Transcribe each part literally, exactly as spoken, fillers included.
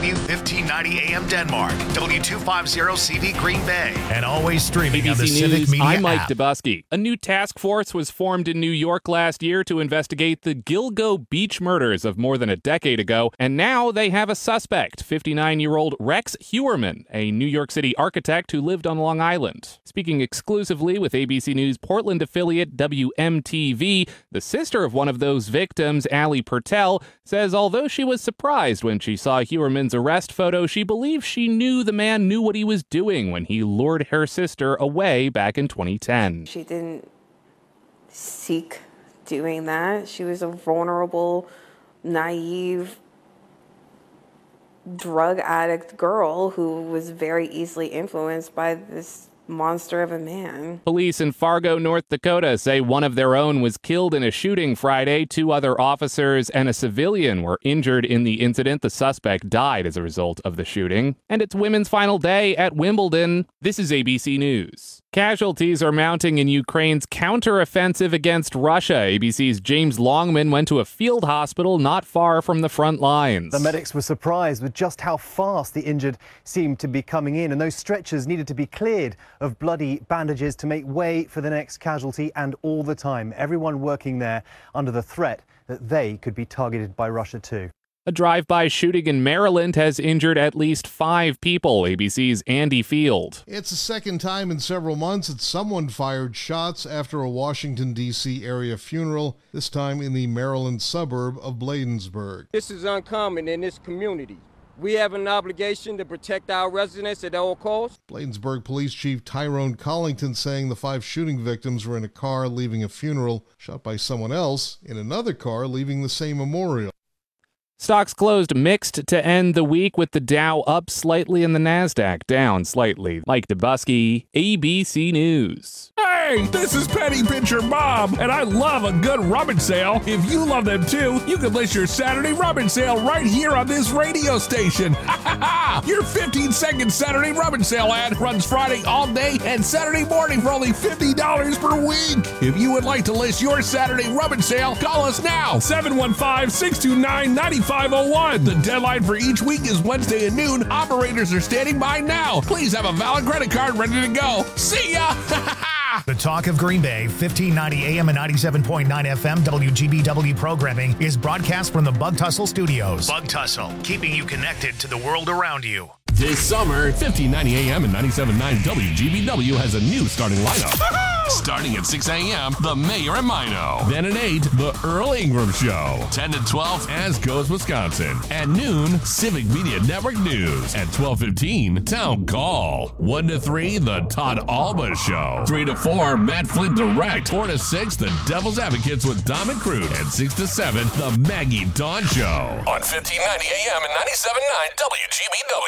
W fifteen ninety A M Denmark, W two fifty C V Green Bay, and always streaming on the Civic News, Media I'm Mike app. Dubusky. A new task force was formed in New York last year to investigate the Gilgo Beach murders of more than a decade ago, and now they have a suspect, fifty-nine-year-old Rex Heuermann, a New York City architect who lived on Long Island. Speaking exclusively with A B C News Portland affiliate W M T V, the sister of one of those victims, Ali Pertel, says although she was surprised when she saw Heuermann's arrest photo, she believes she knew the man knew what he was doing when he lured her sister away back in twenty ten. She didn't seek doing that. She was a vulnerable, naive, drug addict girl who was very easily influenced by this monster of a man. Police in Fargo, North Dakota say one of their own was killed in a shooting Friday. Two other officers and a civilian were injured in the incident. The suspect died as a result of the shooting. And it's women's final day at Wimbledon. This is A B C News. Casualties are mounting in Ukraine's counteroffensive against Russia. A B C's James Longman went to a field hospital not far from the front lines. The medics were surprised with just how fast the injured seemed to be coming in, and those stretchers needed to be cleared of bloody bandages to make way for the next casualty, and all the time, everyone working there under the threat that they could be targeted by Russia too. A drive-by shooting in Maryland has injured at least five people. A B C's Andy Field. It's the second time in several months that someone fired shots after a Washington, D C area funeral, this time in the Maryland suburb of Bladensburg. This is uncommon in this community. We have an obligation to protect our residents at all costs. Bladensburg Police Chief Tyrone Collington saying the five shooting victims were in a car leaving a funeral, shot by someone else in another car leaving the same memorial. Stocks closed mixed to end the week, with the Dow up slightly and the Nasdaq down slightly. Mike Dubusky, A B C News. Hey, this is Penny Pincher Bob, and I love a good rummage sale. If you love them too, you can list your Saturday rummage sale right here on this radio station. Your fifteen second Saturday rummage sale ad runs Friday all day and Saturday morning for only fifty dollars per week. If you would like to list your Saturday rummage sale, call us now, seven one five, six two nine, nine five oh one. The deadline for each week is Wednesday at noon. Operators are standing by now. Please have a valid credit card ready to go. See ya! The Talk of Green Bay, fifteen ninety A M and ninety-seven point nine F M W G B W programming is broadcast from the Bug Tussle Studios. Bug Tussle, keeping you connected to the world around you. This summer, fifteen ninety A M and ninety-seven point nine W G B W has a new starting lineup. Starting at six A M, The Mayor and Mino. Then at eight, The Earl Ingram Show. ten to twelve, As Goes Wisconsin. At noon, Civic Media Network News. At twelve fifteen, Town Call. one to three, The Todd Alba Show. three to four, Matt Flint Direct. four to six, The Devil's Advocates with Dom and Crude. And six to seven, The Maggie Dawn Show. On fifteen ninety A M and ninety-seven point nine W G B W.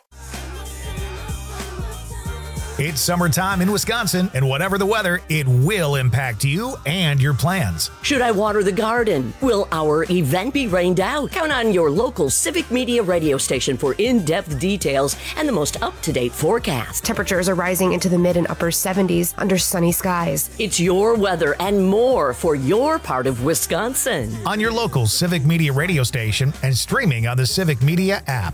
It's summertime in Wisconsin, and whatever the weather, it will impact you and your plans. Should I water the garden? Will our event be rained out? Count on your local Civic Media radio station for in-depth details and the most up-to-date forecast. Temperatures are rising into the mid and upper seventies under sunny skies. It's your weather and more for your part of Wisconsin. On your local Civic Media radio station and streaming on the Civic Media app.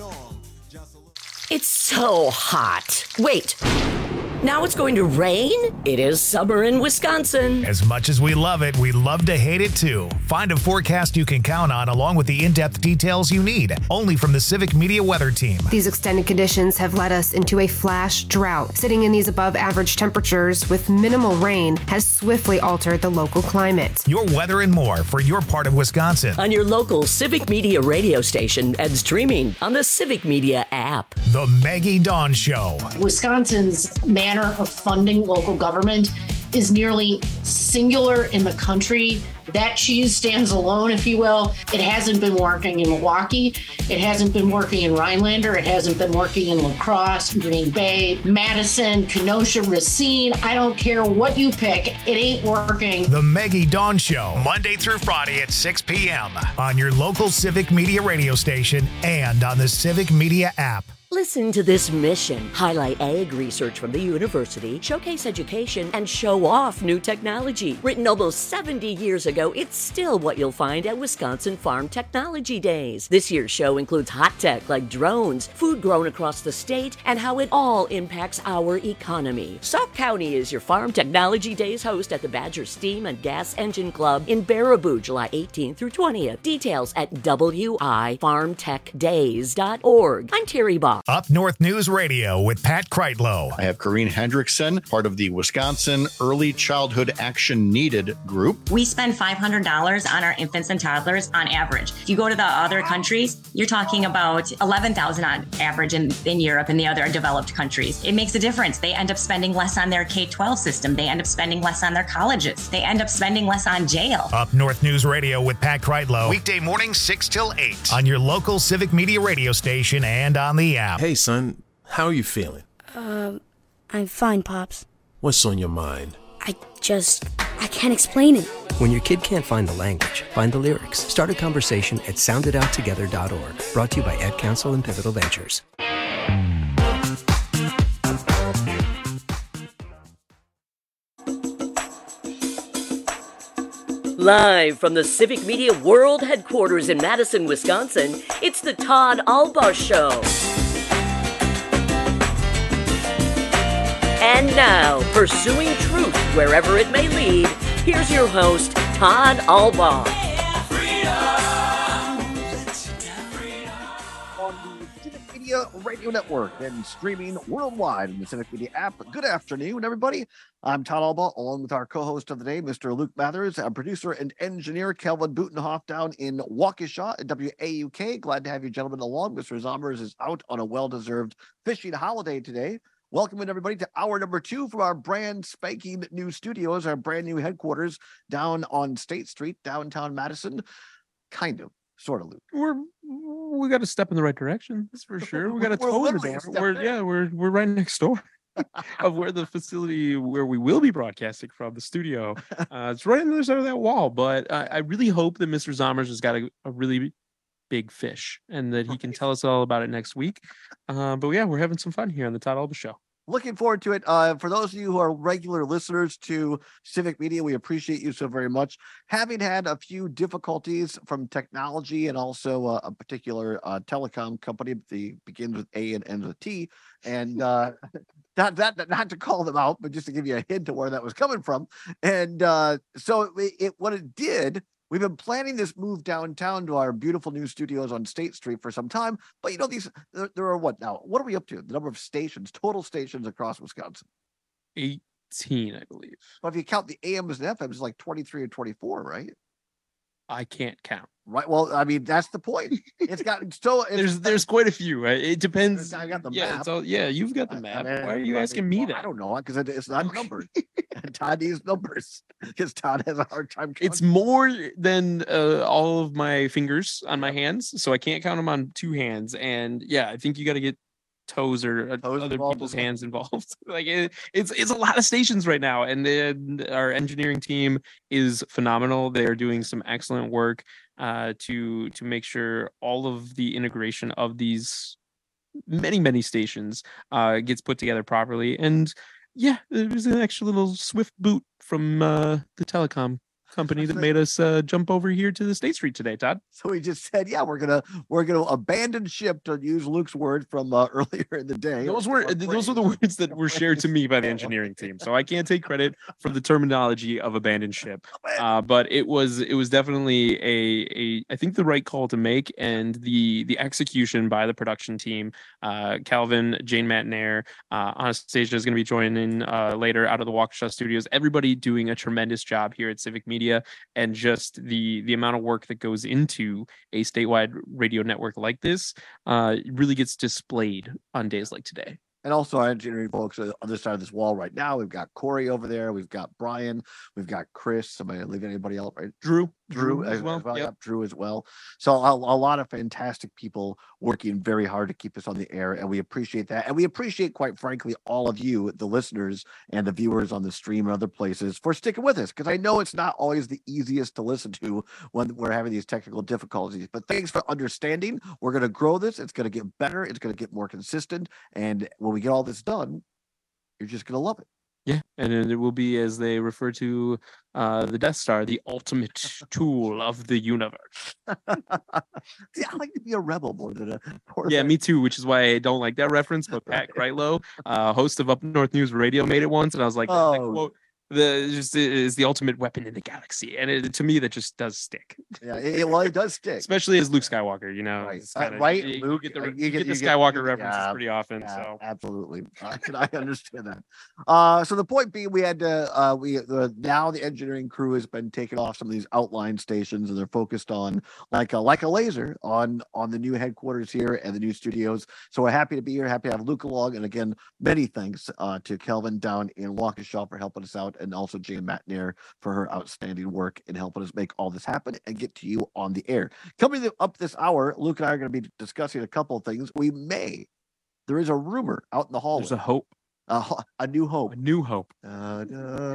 It's so hot. Wait. Now it's going to rain? It is summer in Wisconsin. As much as we love it, we love to hate it too. Find a forecast you can count on along with the in-depth details you need, only from the Civic Media Weather Team. These extended conditions have led us into a flash drought. Sitting in these above average temperatures with minimal rain has swiftly altered the local climate. Your weather and more for your part of Wisconsin. On your local Civic Media radio station and streaming on the Civic Media app. The Maggie Dawn Show. Wisconsin's manner of funding local government is nearly singular in the country. That cheese stands alone, if you will. It hasn't been working in Milwaukee. It hasn't been working in Rhinelander. It hasn't been working in La Crosse, Green Bay, Madison, Kenosha, Racine. I don't care what you pick. It ain't working. The Maggie Dawn Show, Monday through Friday at six p.m. on your local Civic Media radio station and on the Civic Media app. Listen to this mission. Highlight ag research from the university, showcase education, and show off new technology. Written almost seventy years ago, it's still what you'll find at Wisconsin Farm Technology Days. This year's show includes hot tech like drones, food grown across the state, and how it all impacts our economy. Sauk County is your Farm Technology Days host at the Badger Steam and Gas Engine Club in Baraboo, July eighteenth through twentieth. Details at w i farm tech days dot org. I'm Terry Bach. Up North News Radio with Pat Kreitlow. I have Corrine Hendrickson, part of the Wisconsin Early Childhood Action Needed group. We spend five hundred dollars on our infants and toddlers on average. If you go to the other countries, you're talking about eleven thousand dollars on average in, in Europe and the other developed countries. It makes a difference. They end up spending less on their K twelve system. They end up spending less on their colleges. They end up spending less on jail. Up North News Radio with Pat Kreitlow. Weekday mornings six till eight on your local Civic Media radio station and on the app. Hey, son, how are you feeling? Um, I'm fine, Pops. What's on your mind? I just, I can't explain it. When your kid can't find the language, find the lyrics. Start a conversation at sound it out together dot org. Brought to you by Ad Council and Pivotal Ventures. Live from the Civic Media World Headquarters in Madison, Wisconsin, it's the Todd Albaugh Show. And now, pursuing truth wherever it may lead, here's your host, Todd Albaugh. On the Civic Media Radio Network and streaming worldwide in the Civic Media app. Good afternoon, everybody. I'm Todd Albaugh, along with our co-host of the day, Mister Luke Mathers, our producer and engineer, Calvin Butenhoff, down in Waukesha at W A U K. Glad to have you gentlemen along. Mister Zommers is out on a well-deserved fishing holiday today. Welcoming everybody to hour number two from our brand spanking new studios, our brand new headquarters down on State Street, downtown Madison. Kind of, sort of, Luke. We're we got to step in the right direction. That's for sure. We got to toe in the door. We're, yeah, we're we're right next door of where the facility where we will be broadcasting from, the studio. Uh, it's right on the other side of that wall. But I, I really hope that Mister Zommers has got a, a really big fish and that he can tell us all about it next week. Uh, but yeah, we're having some fun here on the Todd Albaugh Show. Looking forward to it. Uh, for those of you who are regular listeners to Civic Media, we appreciate you so very much. Having had a few difficulties from technology and also uh, a particular uh, telecom company that begins with A and ends with T, and uh, not that not to call them out, but just to give you a hint to where that was coming from. And uh, so it, it what it did. We've been planning this move downtown to our beautiful new studios on State Street for some time, but you know, these there, there are what now? What are we up to? The number of stations, total stations across Wisconsin? eighteen, I believe. But if you count the A Ms and F Ms, it's like twenty-three or twenty-four, right? I can't count. Right. Well, I mean, that's the point. It's got so it's, there's there's quite a few. Right? It depends. I got the yeah, map. It's all, yeah, you've got the map. I mean, Why are you asking me well, that? I don't know, because it, it's not numbered. Todd needs numbers because Todd has a hard time counting. It's more than uh, all of my fingers on my hands, so I can't count them on two hands. And yeah, I think you got to get toes or uh, toes other involved people's hands involved. Like it, it's it's a lot of stations right now, and then our engineering team is phenomenal. They're doing some excellent work uh, to to make sure all of the integration of these many many stations uh, gets put together properly. And yeah, there was an extra little swift boot from uh, the telecom company that made us uh, jump over here to the State Street today, Todd. So we just said, yeah, we're gonna we're gonna abandon ship, to use Luke's word from uh, earlier in the day. Those were those were the words that were shared to me by the engineering team, so I can't take credit for the terminology of abandoned ship. Uh, but it was it was definitely a a I think the right call to make, and the the execution by the production team. Uh, Calvin, Jane Matinaire, uh, Anastasia is going to be joining uh, later out of the Waukesha studios. Everybody doing a tremendous job here at Civic Media, and just the the amount of work that goes into a statewide radio network like this uh, really gets displayed on days like today. And also our engineering folks on the other side of this wall right now. We've got Corey over there. We've got Brian. We've got Chris. Somebody leave anybody else, right? Drew. Drew as well. As well. Yep. Yep, Drew as well. So a, a lot of fantastic people working very hard to keep us on the air, and we appreciate that. And we appreciate, quite frankly, all of you, the listeners and the viewers on the stream and other places, for sticking with us, because I know it's not always the easiest to listen to when we're having these technical difficulties. But thanks for understanding. We're going to grow this. It's going to get better. It's going to get more consistent. And when we get all this done, you're just going to love it. Yeah, and it will be, as they refer to uh, the Death Star, the ultimate tool of the universe. See, I like to be a rebel more than a... Yeah, me too, which is why I don't like that reference. But Pat Kreitlow, uh, host of Up North News Radio, made it once, and I was like, oh. that quote, the just is the ultimate weapon in the galaxy, and it, to me that just does stick. Yeah, it, well, it does stick, especially as Luke Skywalker. You know, right? Kinda, right? You, Luke, you get the, you you get, get the you Skywalker get, references yeah, pretty often. Yeah, so absolutely, uh, I understand that. Uh, so the point being, we had to uh, we uh, now the engineering crew has been taking off some of these outline stations, and they're focused on like a like a laser on on the new headquarters here and the new studios. So we're happy to be here, happy to have Luke along, and again, many thanks uh, to Kelvin down in Waukesha for helping us out, and also Jane Matt Nair for her outstanding work in helping us make all this happen and get to you on the air. Coming up this hour, Luke and I are going to be discussing a couple of things. We may, there is a rumor out in the hallway. There's a hope. Uh, a new hope. A new hope. Uh,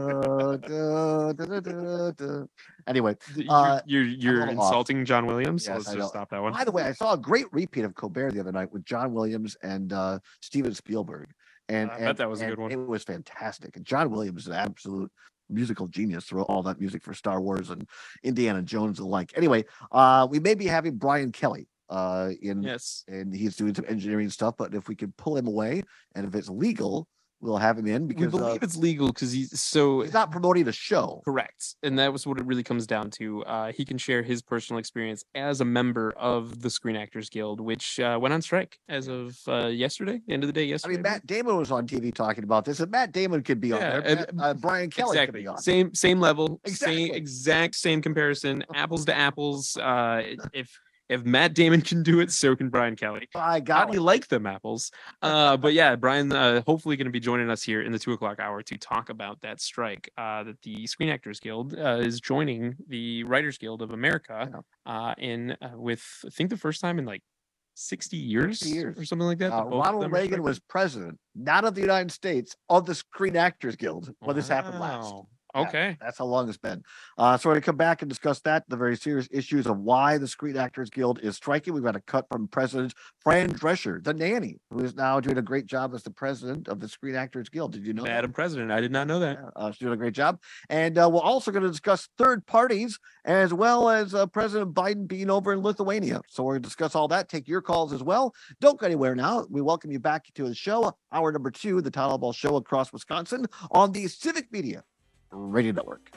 da, da, da, da, da, da. Anyway, uh, you're you're, you're insulting off. John Williams. So yes, let's just stop that one. By the way, I saw a great repeat of Colbert the other night with John Williams and uh, Steven Spielberg. And, I and bet that was and a good one. It was fantastic. And John Williams is an absolute musical genius, wrote all that music for Star Wars and Indiana Jones and the like. Anyway, uh, we may be having Brian Kelly uh, in, yes, and he's doing some engineering stuff. But if we can pull him away, and if it's legal, we'll have him in, because we believe uh, it's legal because he's so he's not promoting the show. Correct, and that was what it really comes down to. Uh, he can share his personal experience as a member of the Screen Actors Guild, which uh, went on strike as of uh, yesterday, end of the day yesterday. I mean, Matt Damon was on T V talking about this, and Matt Damon could be on Yeah, there. and- Matt- uh, Brian Kelly exactly could be on. same same level, Exactly. same exact same comparison, apples to apples. Uh, if if Matt Damon can do it, so can Brian Kelly. I How got do you like them apples? Uh, but yeah, Brian, uh, hopefully going to be joining us here in the two o'clock hour to talk about that strike uh, that the Screen Actors Guild uh, is joining the Writers Guild of America uh, in uh, with I think the first time in like sixty years, sixty years. or something like that. Uh, that both of Ronald them are Reagan striking. was president, not of the United States, of the Screen Actors Guild when this happened last. Wow. Yeah, Okay. that's how long it's been. Uh, so we're going to come back and discuss that, the very serious issues of why the Screen Actors Guild is striking. We've got a cut from President Fran Drescher, the nanny, who is now doing a great job as the president of the Screen Actors Guild. Did you know that? Madam President, I did not know that. Uh, she's doing a great job. And uh, we're also going to discuss third parties, as well as uh, President Biden being over in Lithuania. So we're going to discuss all that, take your calls as well. Don't go anywhere now. We welcome you back to the show, hour number two, the Town Hall Ball Show across Wisconsin on the Civic Media Radio Network.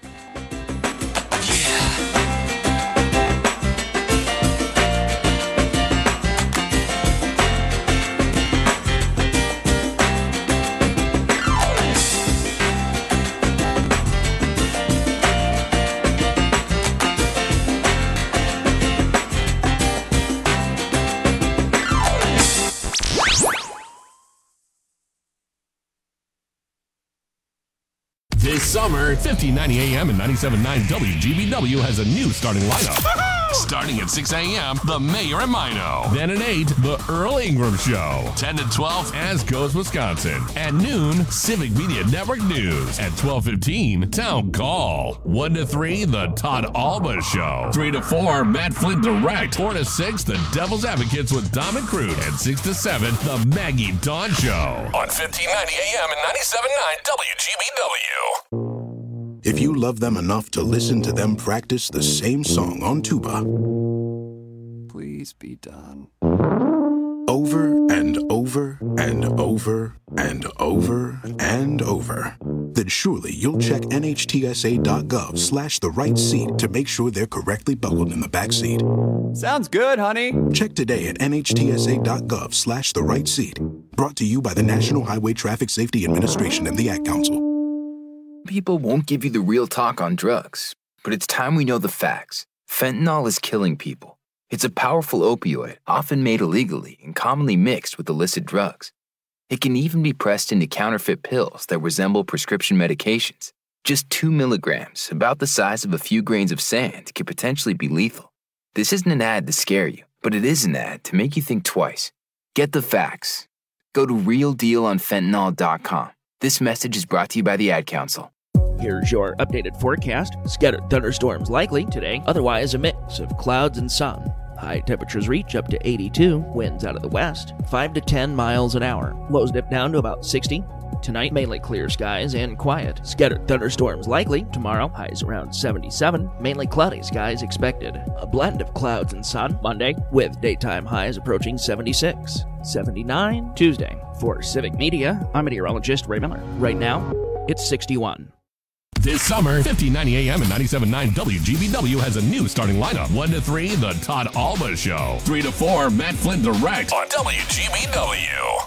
This summer, fifteen ninety A M and ninety-seven point nine W G B W has a new starting lineup. Starting at six A M, The Mayor and Mino. Then at eight, The Earl Ingram Show. ten to twelve, As Goes Wisconsin. At noon, Civic Media Network News. At twelve fifteen, Town Call. one to three, The Todd Alba Show. three to four, Matt Flint Direct. four to six, The Devil's Advocates with Dom and Crude. And six to seven, The Maggie Dawn Show. On fifteen ninety A M and ninety-seven point nine W G B W. If you love them enough to listen to them practice the same song on tuba, Please be done. over and over and over and over and over, then surely you'll check N H T S A dot gov slash the right seat to make sure they're correctly buckled in the back seat. Sounds good, honey. Check today at N H T S A dot gov slash the right seat. Brought to you by the National Highway Traffic Safety Administration and the Ad Council. People won't give you the real talk on drugs, but it's time we know the facts. Fentanyl is killing people. It's a powerful opioid, often made illegally and commonly mixed with illicit drugs. It can even be pressed into counterfeit pills that resemble prescription medications. Just two milligrams, about the size of a few grains of sand, could potentially be lethal. This isn't an ad to scare you, but it is an ad to make you think twice. Get the facts. Go to real deal on fentanyl dot com. This message is brought to you by the Ad Council. Here's your updated forecast. Scattered thunderstorms likely today, otherwise a mix of clouds and sun. High temperatures reach up to eighty-two, winds out of the west, five to ten miles an hour. Lows dip down to about sixty. Tonight, mainly clear skies and quiet. Scattered thunderstorms likely. Tomorrow, highs around seventy-seven. Mainly cloudy skies expected. A blend of clouds and sun Monday, with daytime highs approaching seventy-six. seventy-nine Tuesday. For Civic Media, I'm meteorologist Ray Miller. Right now, it's sixty-one. This summer, fifteen ninety A M and ninety-seven point nine W G B W has a new starting lineup. one to three, The Todd Alba Show. three to four, Matt Flynn Direct on W G B W.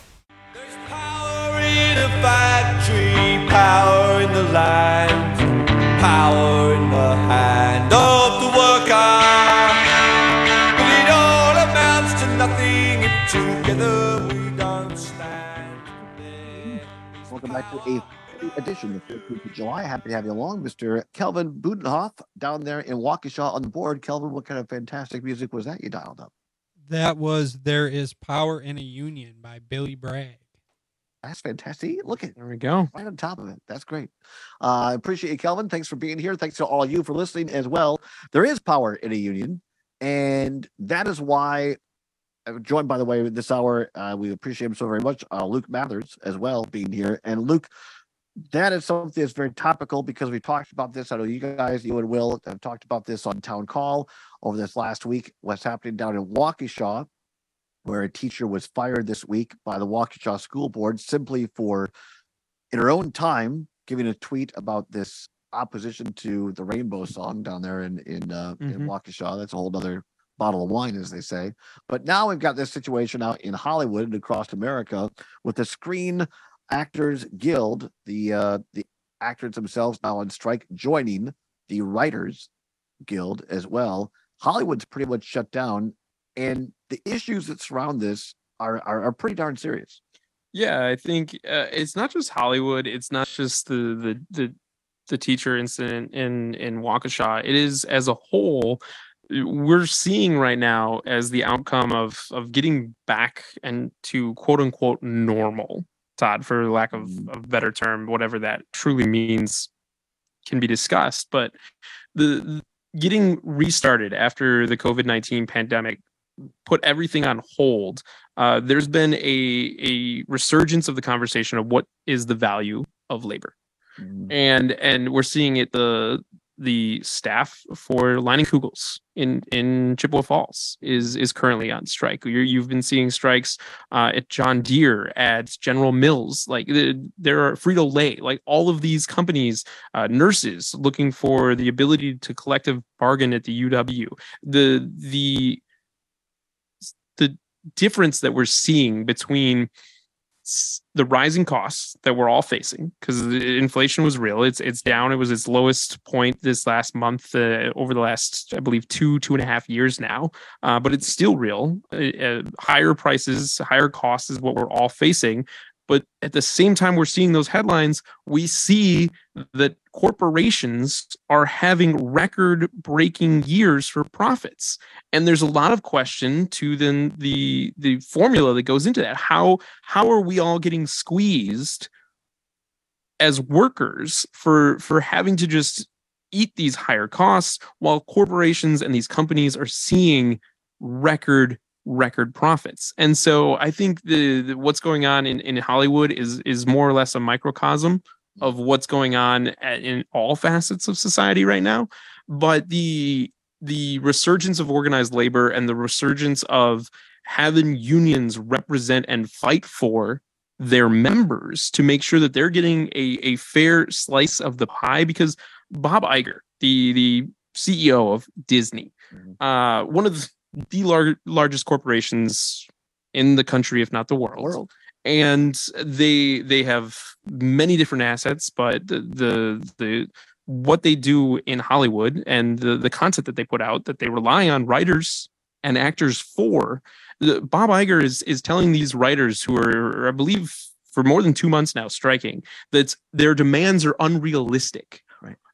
In a factory, power in the land, power in the hand of the worker. But it all amounts to nothing if together we don't stand. Welcome back to a edition of fifteenth of July. Happy to have you along, Mister Kelvin Budenhoff, down there in Waukesha on the board. Kelvin, what kind of fantastic music was that you dialed up? That was There Is Power in a Union by Billy Bragg. That's fantastic. Look at there we go. Right on top of it. That's great. I uh, appreciate you, Kelvin. Thanks for being here. Thanks to all of you for listening as well. There is power in a union, and that is why I'm joined, by the way, this hour. Uh, we appreciate him so very much. Uh, Luke Mathers as well being here. And Luke, that is something that's very topical because we talked about this. I know you guys, you and Will, have talked about this on Town Call over this last week. What's happening down in Waukesha, where a teacher was fired this week by the Waukesha School Board simply for, in her own time, giving a tweet about this opposition to the Rainbow Song down there in in, uh, mm-hmm. in Waukesha. That's a whole other bottle of wine, as they say. But now we've got this situation out in Hollywood and across America with the Screen Actors Guild, the uh, the actors themselves now on strike, joining the Writers Guild as well. Hollywood's pretty much shut down. And the issues that surround this are, are, are pretty darn serious. Yeah, I think uh, it's not just Hollywood. It's not just the the the, the teacher incident in, in Waukesha. It is as a whole. We're seeing right now as the outcome of of getting back and to quote unquote normal, Todd, for lack of a better term, whatever that truly means can be discussed. But the getting restarted after the COVID nineteen pandemic put everything on hold. Uh, there's been a a resurgence of the conversation of what is the value of labor, mm. and and we're seeing it. The the staff for Leinenkugels in in Chippewa Falls is is currently on strike. You're, you've been seeing strikes uh, at John Deere, at General Mills, like the, there are Frito-Lay, like all of these companies, uh, nurses looking for the ability to collective bargain at the U W. The the the difference that we're seeing between the rising costs that we're all facing, because inflation was real. It's it's down. It was its lowest point this last month uh, over the last, I believe, two, two and a half years now. Uh, but it's still real. Uh, higher prices, higher costs is what we're all facing. But at the same time, we're seeing those headlines. We see that corporations are having record-breaking years for profits, and there's a lot of question to then the the formula that goes into that. How how are we all getting squeezed as workers for for having to just eat these higher costs while corporations and these companies are seeing record record profits? And so I think the, the what's going on in, in Hollywood is is more or less a microcosm of what's going on at, in all facets of society right now. But the the resurgence of organized labor and the resurgence of having unions represent and fight for their members to make sure that they're getting a, a fair slice of the pie, because Bob Iger, the the C E O of Disney, uh, one of the the lar- largest corporations in the country, if not the world. world. And they they have many different assets, but the the, the what they do in Hollywood and the, the content that they put out, that they rely on writers and actors for, the, Bob Iger is is telling these writers who are, I believe, for more than two months now striking, that their demands are unrealistic.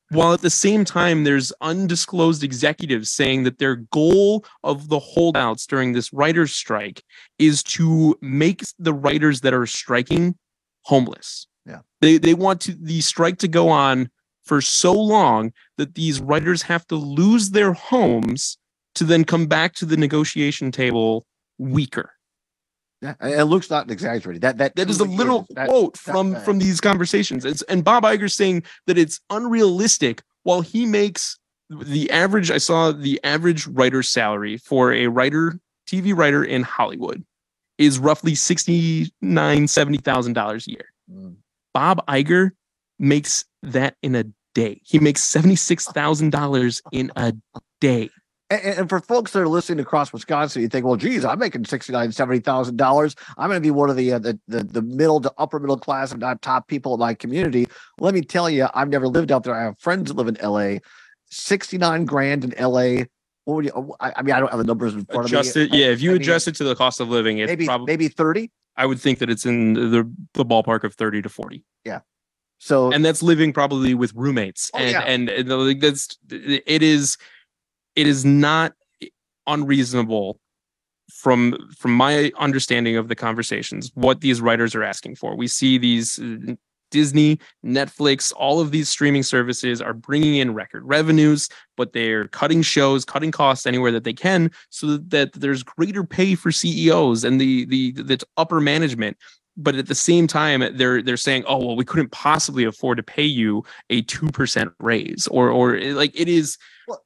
while at the same time there's undisclosed executives saying that their goal of the holdouts during this writers' strike is to make the writers that are striking homeless. Yeah. They they want to the strike to go on for so long that these writers have to lose their homes to then come back to the negotiation table weaker. Yeah, and Luke's not exaggerating. That that That is a literal that, quote that, from that, from these conversations. It's and Bob Iger saying that it's unrealistic while he makes the average. I saw the average writer's salary for a writer, T V writer in Hollywood is roughly sixty-nine, seventy thousand dollars a year. Mm. Bob Iger makes that in a day. He makes seventy-six thousand dollars in a day. And, and for folks that are listening across Wisconsin, you think, well, geez, I'm making sixty-nine, seventy thousand dollars. I'm going to be one of the, uh, the the the middle to upper middle class, and not top people in my community. Let me tell you, I've never lived out there. I have friends that live in L A. sixty-nine grand in L A. What would you? I, I mean, I don't have the numbers in front Adjust of me. it, yeah. If you I adjust mean, it to the cost of living, it's maybe probably maybe thirty. I would think that it's in the the ballpark of thirty to forty. Yeah. So and that's living probably with roommates, Oh, and, yeah. and and like that's it is it is not unreasonable from from my understanding of the conversations what these writers are asking for. We see these uh, Disney, Netflix, all of these streaming services are bringing in record revenues, but they're cutting shows, cutting costs anywhere that they can, so that, that there's greater pay for C E Os and the the the upper management. But at the same time, they're they're saying, oh well, we couldn't possibly afford to pay you a two percent raise, or or like it is. Well,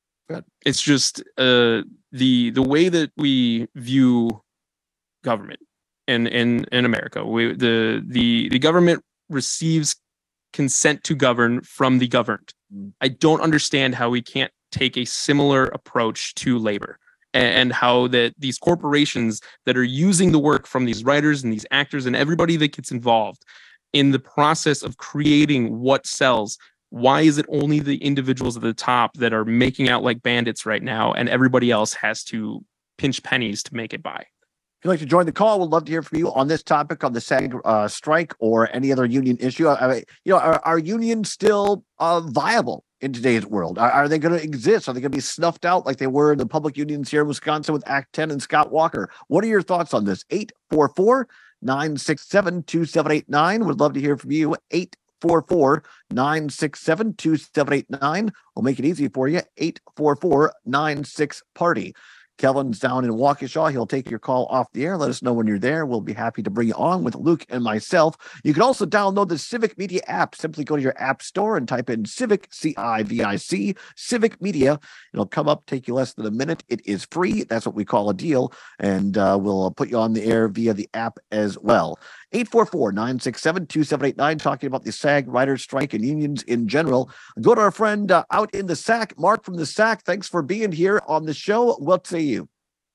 it's just uh, the the way that we view government in in in America. We the the the government receives consent to govern from the governed. Mm. I don't understand how we can't take a similar approach to labor, and, and how that these corporations that are using the work from these writers and these actors and everybody that gets involved in the process of creating what sells. Why is it only the individuals at the top that are making out like bandits right now, and everybody else has to pinch pennies to make it by? If you'd like to join the call, we'd love to hear from you on this topic, on the SAG uh, strike, or any other union issue. I mean, you know, are, are unions still uh, viable in today's world? Are, are they going to exist? Are they going to be snuffed out like they were in the public unions here in Wisconsin with Act ten and Scott Walker? What are your thoughts on this? eight four four, nine six seven, two seven eight nine. Would love to hear from you. eight four four, nine six seven, two seven eight nine. We'll make it easy for you. eight four four, nine six, party. Kevin's down in Waukesha. He'll take your call off the air. Let us know when you're there. We'll be happy to bring you on with Luke and myself. You can also download the Civic Media app. Simply go to your app store and type in Civic, C I V I C, Civic Media. It'll come up, take you less than a minute. It is free. That's what we call a deal. And uh, we'll put you on the air via the app as well. eight four four, nine six seven, two seven eight nine, talking about the SAG writers' strike and unions in general. Go to our friend uh, out in the S A C, Mark from the S A C. Thanks for being here on the show. What say you?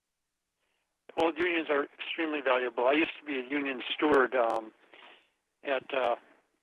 Well, unions are extremely valuable. I used to be a union steward um, at, uh,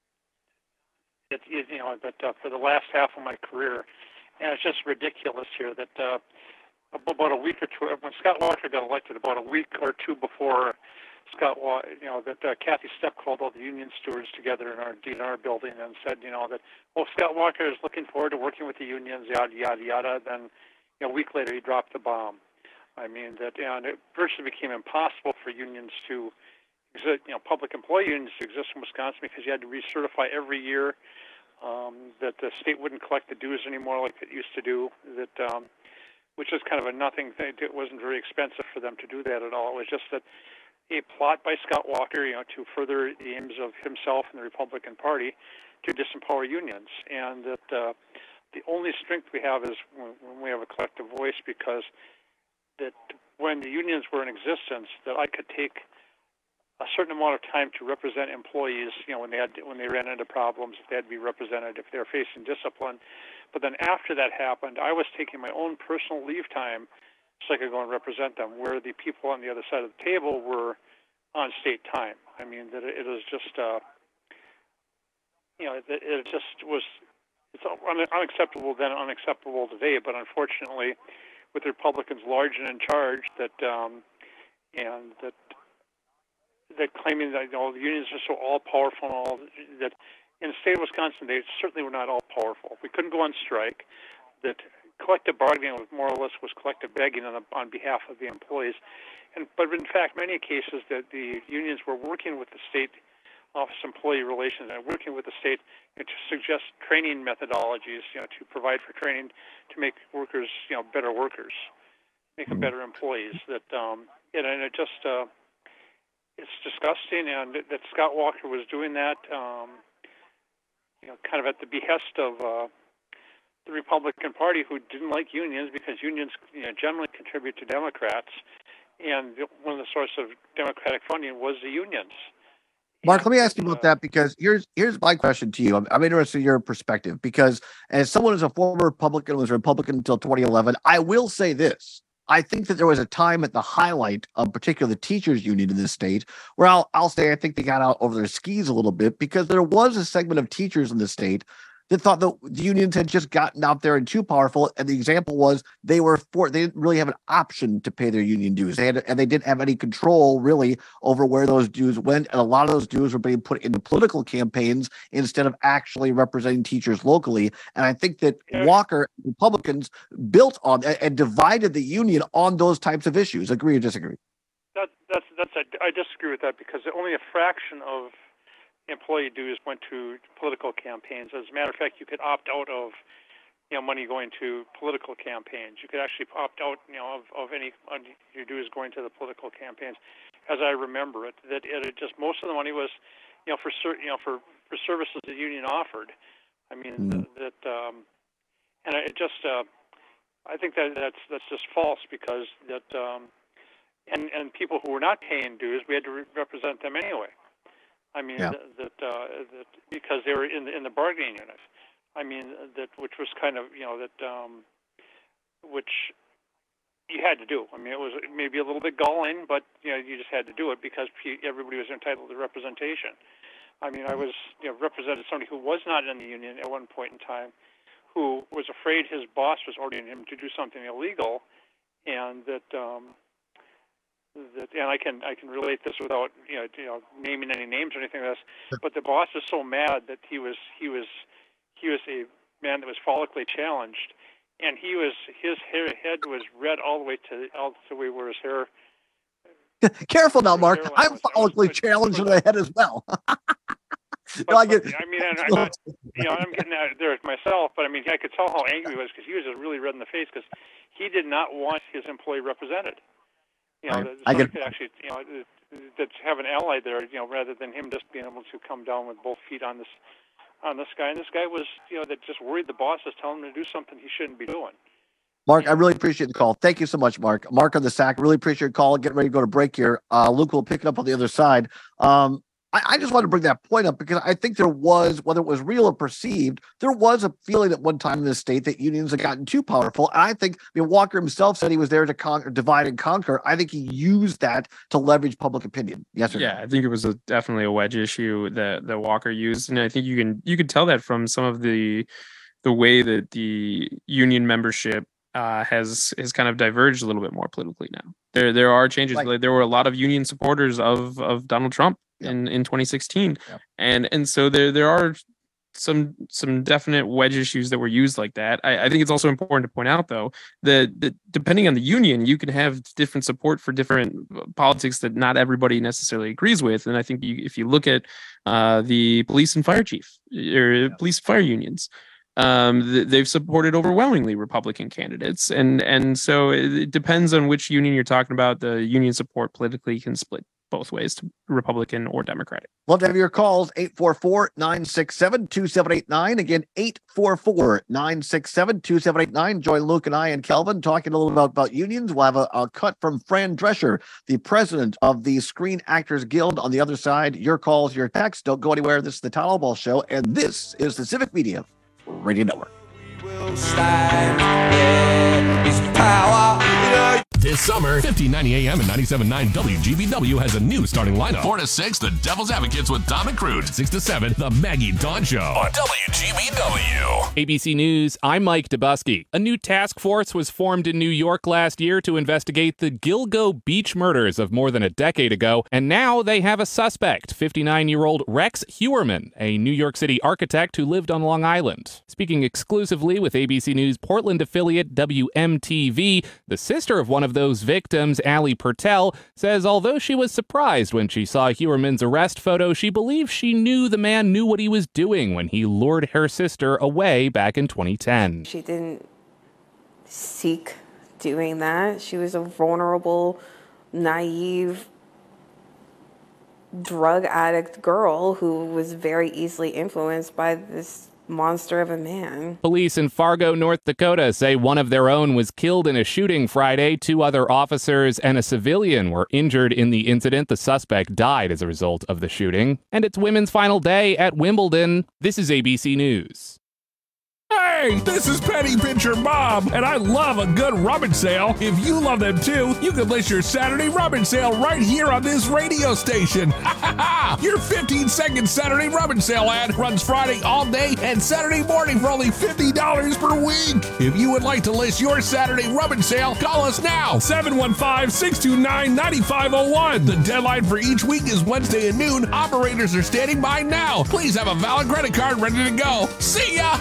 at, you know, but uh, for the last half of my career, and it's just ridiculous here that uh, about a week or two, when Scott Walker got elected, about a week or two before Scott, you know, that uh, Kathy Stepp called all the union stewards together in our D N R building and said, you know, that, well, Scott Walker is looking forward to working with the unions, yada, yada, yada. Then, you know, a week later, he dropped the bomb. I mean, that, and it virtually became impossible for unions to exist, you know, public employee unions to exist in Wisconsin because you had to recertify every year, um, that the state wouldn't collect the dues anymore like it used to do, that, um, which is kind of a nothing thing. It wasn't very expensive for them to do that at all. It was just that a plot by Scott Walker, you know, to further the aims of himself and the Republican Party to disempower unions. And that uh, the only strength we have is when, when we have a collective voice, because that when the unions were in existence, that I could take a certain amount of time to represent employees, you know, when they had when they ran into problems, if they had to be represented, if they were facing discipline. But then after that happened, I was taking my own personal leave time so I could go and represent them, where the people on the other side of the table were on state time. I mean, that it was just, uh, you know, it, it just was, it's unacceptable then, unacceptable today, but unfortunately, with the Republicans large and in charge, that, um, and that, that claiming that, you know, the unions are so all-powerful and all, that in the state of Wisconsin, they certainly were not all powerful. We couldn't go on strike. That collective bargaining was more or less was collective begging on, the, on behalf of the employees. And but in fact, many cases that the unions were working with the state Office of Employee Relations and working with the state you know, to suggest training methodologies, you know, to provide for training to make workers, you know, better workers, make them better employees. That um, and, and it just uh, it's disgusting, and that Scott Walker was doing that, um, you know, kind of at the behest of uh, the Republican Party, who didn't like unions because unions, you know, generally contribute to Democrats, and one of the sources of Democratic funding was the unions. Mark, let me ask you about that, because here's here's my question to you. I'm, I'm interested in your perspective, because as someone who's a former Republican, was a Republican until twenty eleven, I will say this. I think that there was a time at the highlight of particularly the teachers union in this state where I'll, I'll say I think they got out over their skis a little bit, because there was a segment of teachers in the state that thought that the unions had just gotten out there and too powerful. And the example was they were for, they didn't really have an option to pay their union dues. They had, and they didn't have any control really over where those dues went. And a lot of those dues were being put into political campaigns instead of actually representing teachers locally. And I think that yeah. Walker Republicans built on and, and divided the union on those types of issues. Agree or disagree? That, that's, that's, I, I disagree with that, because only a fraction of employee dues went to political campaigns. As a matter of fact, you could opt out of, you know, money going to political campaigns. You could actually opt out, you know, of, of any of your dues going to the political campaigns. As I remember it, that it, it just most of the money was, you know, for you know for, for services the union offered. I mean mm. that, that um, and it just uh, I think that that's that's just false, because that um, and and people who were not paying dues, we had to re- represent them anyway. I mean yeah. that, that, uh, that because they were in the in the bargaining unit. I mean that, which was kind of you know that um, which you had to do. I mean it was maybe a little bit galling, but you know you just had to do it because everybody was entitled to representation. I mean I was you know represented somebody who was not in the union at one point in time, who was afraid his boss was ordering him to do something illegal, and that. Um, That, and I can I can relate this without you know you know naming any names or anything like this. But the boss was so mad that he was he was he was a man that was follically challenged, and he was his hair, head was red all the way to all the way where his hair. Careful now, Mark. I'm follically challenged in the head as well. But, no, I, get, but, I mean, I'm not, you know, I'm getting out there myself, but I mean, I could tell how angry he was, because he was just really red in the face, because he did not want his employee represented. You know, I get could actually, you know, that have an ally there, you know, rather than him just being able to come down with both feet on this, on this guy. And this guy was, you know, that just worried the boss is telling him to do something he shouldn't be doing. Mark, I really appreciate the call. Thank you so much, Mark. Mark on the sack. Really appreciate your call. Getting ready to go to break here. Uh, Luke will pick it up on the other side. Um, I, I just want to bring that point up, because I think there was, whether it was real or perceived, there was a feeling at one time in the state that unions had gotten too powerful. And I think, I mean, Walker himself said he was there to con- divide and conquer. I think he used that to leverage public opinion. Yes or yeah, no? I think it was a, definitely a wedge issue that, that Walker used. And I think you can you can tell that from some of the the way that the union membership uh, has has kind of diverged a little bit more politically now. There there are changes. Right. There were a lot of union supporters of of Donald Trump yeah. in, in twenty sixteen. Yeah. And and so there there are some some definite wedge issues that were used like that. I, I think it's also important to point out, though, that, that depending on the union, you can have different support for different politics that not everybody necessarily agrees with. And I think you, if you look at uh, the police and fire chief or yeah. police and fire unions, um, they've supported overwhelmingly Republican candidates. And, and so it depends on which union you're talking about. The union support politically can split both ways, to Republican or Democratic. Love to have your calls. eight four four, nine six seven, two seven eight nine. Again, eight four four, nine six seven, two seven eight nine. Join Luke and I and Kelvin talking a little about, about unions. We'll have a, a cut from Fran Drescher, the president of the Screen Actors Guild, on the other side. Your calls, your texts. Don't go anywhere. This is the Tyler Ball Show, and this is the Civic Media Radio Network. We will stand. There is power in our This summer, fifteen ninety A M and ninety-seven point nine W G B W has a new starting lineup. four to six, The Devil's Advocates with Dom and Crude. six to seven, The Maggie Dawn Show on W G B W. A B C News, I'm Mike Dubusky. A new task force was formed in New York last year to investigate the Gilgo Beach murders of more than a decade ago, and now they have a suspect, fifty-nine-year-old Rex Heuermann, a New York City architect who lived on Long Island. Speaking exclusively with A B C News Portland affiliate W M T V, the sister of one of those victims, Ali Pertel, says although she was surprised when she saw Heuermann's arrest photo, she believes she knew the man knew what he was doing when he lured her sister away back in twenty ten. She didn't seek doing that. She was a vulnerable, naive, drug addict girl who was very easily influenced by this monster of a man. Police in Fargo, North Dakota say one of their own was killed in a shooting Friday. Two other officers and a civilian were injured in the incident. The suspect died as a result of the shooting. And it's women's final day at Wimbledon. This is A B C News. Hey, this is Penny Pincher Bob, and I love a good rummage sale. If you love them too, you can list your Saturday rummage sale right here on this radio station. Your fifteen second Saturday rummage sale ad runs Friday all day and Saturday morning for only fifty dollars per week. If you would like to list your Saturday rummage sale, call us now, seven one five, six two nine, nine five zero one. The deadline for each week is Wednesday at noon. Operators are standing by now. Please have a valid credit card ready to go. See ya!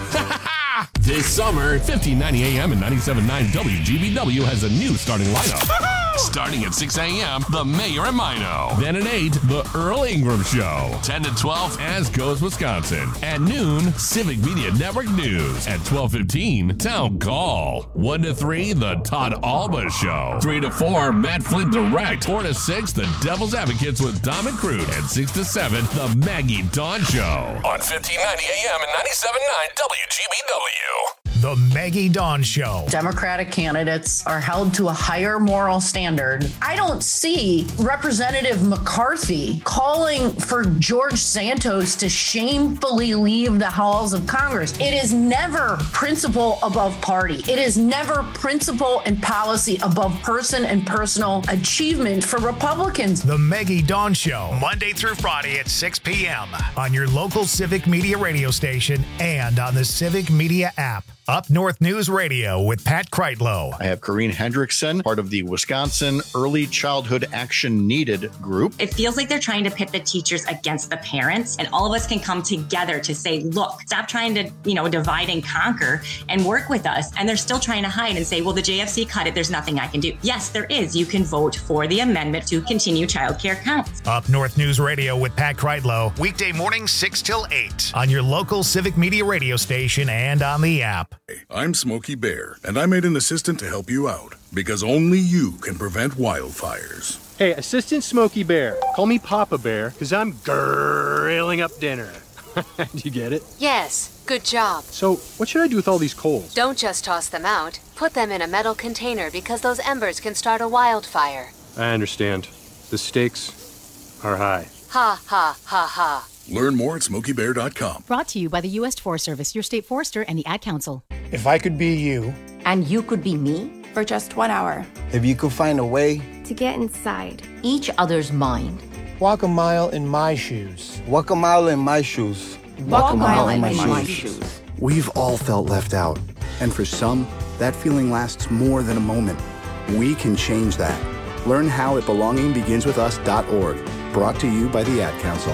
This summer, fifteen ninety A M and ninety-seven point nine W G B W has a new starting lineup. Starting at six A M, The Mayor and Mino. Then at eight, The Earl Ingram Show. ten to twelve, As Goes Wisconsin. At noon, Civic Media Network News. At twelve fifteen, Town Call. one to three, The Todd Alba Show. three to four, Matt Flint Direct. four to six, The Devil's Advocates with Dom and Crude. And six to seven, The Maggie Dawn Show. On fifteen ninety A M and ninety-seven point nine W G B W. The Maggie Dawn Show. Democratic candidates are held to a higher moral standard. I don't see Representative McCarthy calling for George Santos to shamefully leave the halls of Congress. It is never principle above party. It is never principle and policy above person and personal achievement for Republicans. The Maggie Dawn Show, Monday through Friday at six p.m. on your local Civic Media radio station and on the Civic Media app. Up North News Radio with Pat Kreitlow. I have Corrine Hendrickson, part of the Wisconsin Early Childhood Action Needed group. It feels like they're trying to pit the teachers against the parents, and all of us can come together to say, look, stop trying to, you know, divide and conquer and work with us. And they're still trying to hide and say, well, the J F C cut it. There's nothing I can do. Yes, there is. You can vote for the amendment to continue childcare counts. Up North News Radio with Pat Kreitlow, weekday mornings six till eight on your local Civic Media radio station and on the app. I'm Smokey Bear, and I made an assistant to help you out, because only you can prevent wildfires. Hey, Assistant Smokey Bear, call me Papa Bear, because I'm grilling up dinner. Do you get it? Yes, good job. So, what should I do with all these coals? Don't just toss them out. Put them in a metal container because those embers can start a wildfire. I understand. The stakes are high. Ha, ha, ha, ha. Learn more at smokey bear dot com. Brought to you by the U S Forest Service, your state forester, and the Ad Council. If I could be you. And you could be me? For just one hour. If you could find a way. To get inside each other's mind. Walk a mile in my shoes. Walk a mile in my shoes. Walk, Walk a mile, mile in my, my shoes. shoes. We've all felt left out. And for some, that feeling lasts more than a moment. We can change that. Learn how at belonging begins with us dot org. Brought to you by the Ad Council.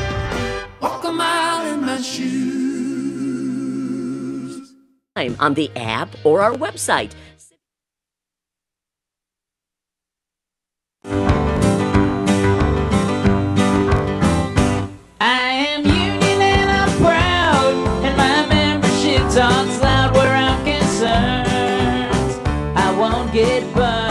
Walk a mile in my shoes. On the app or our website. I am union and I'm proud, and my membership talks loud where I'm concerned. I won't get burned.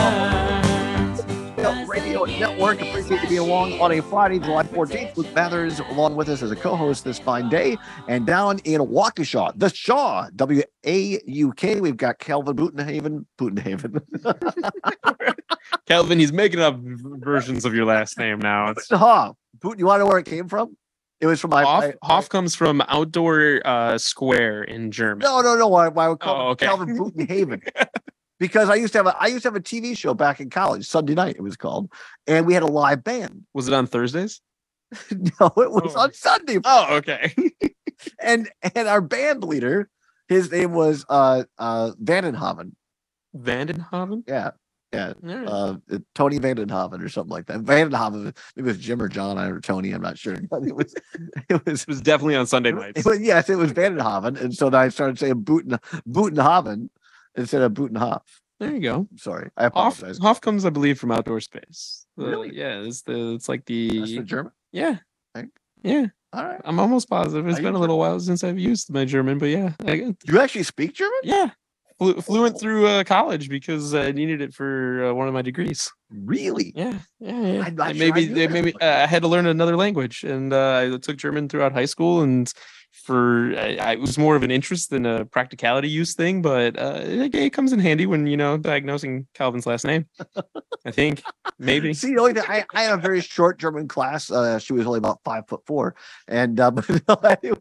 Radio Network. Appreciate you being along on a Friday, July fourteenth. Luke Mathers along with us as a co-host this fine day. And down in Waukesha, the Shaw, W A U K, we've got Calvin Butenhaven. Butenhaven. Calvin, he's making up versions of your last name now. It's Shaw. Putin, you want to know where it came from? It was from my Hoff, my, Hoff comes from outdoor uh, square in German. No, no, no. Why, why would call oh, okay. Calvin Butenhaven? because I used to have a I used to have a T V show back in college, Sunday night it was called, and we had a live band. Was it on Thursdays? No, it was Oh. on Sunday. Oh, okay. and and our band leader, his name was uh uh Vandenhoven. Vandenhoven? Yeah. Yeah. Alright. Uh Tony Vandenhoven or something like that. Vandenhoven, maybe it was Jim or John or Tony, I'm not sure. But it was it was It was definitely on Sunday nights. it was, yes, it was Vandenhoven. And so then I started saying Buten Butenhaven instead of Butenhof. There you go. Sorry. I Hoff, apologize. Hoff comes, I believe, from outer space. The- Really? Yeah, it's the it's like the That's the German? Yeah. Think? Yeah. All right. I'm almost positive. It's Are been you a little while since I've used my German, but yeah. I, You actually speak German? yeah. Flu- fluent through uh, college because I needed it for uh, one of my degrees. Really? Yeah, yeah, yeah. I'm not And sure I maybe knew they that. maybe uh, I had to learn another language, and uh, I took German throughout high school. And for I, I, it was more of an interest than a practicality use thing, but uh, it, it comes in handy when you know diagnosing Calvin's last name. I think maybe. See, the only thing, I, I had a very short German class. Uh, she was only about five foot four. And uh, but no, anyway,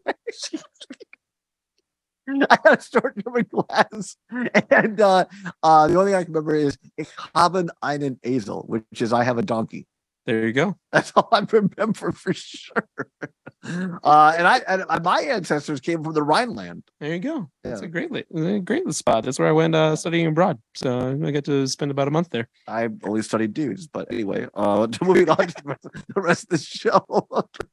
I had a short German class. And uh, uh, the only thing I can remember is Ich habe einen Esel, which is I have a donkey. There you go. That's all I remember for sure. Uh, and I and my ancestors came from the Rhineland. There you go. That's Yeah. a great, li- a great spot. That's where I went uh, studying abroad. So I got to spend about a month there. I only studied dudes, but anyway, uh, moving on to the rest, the rest of the show.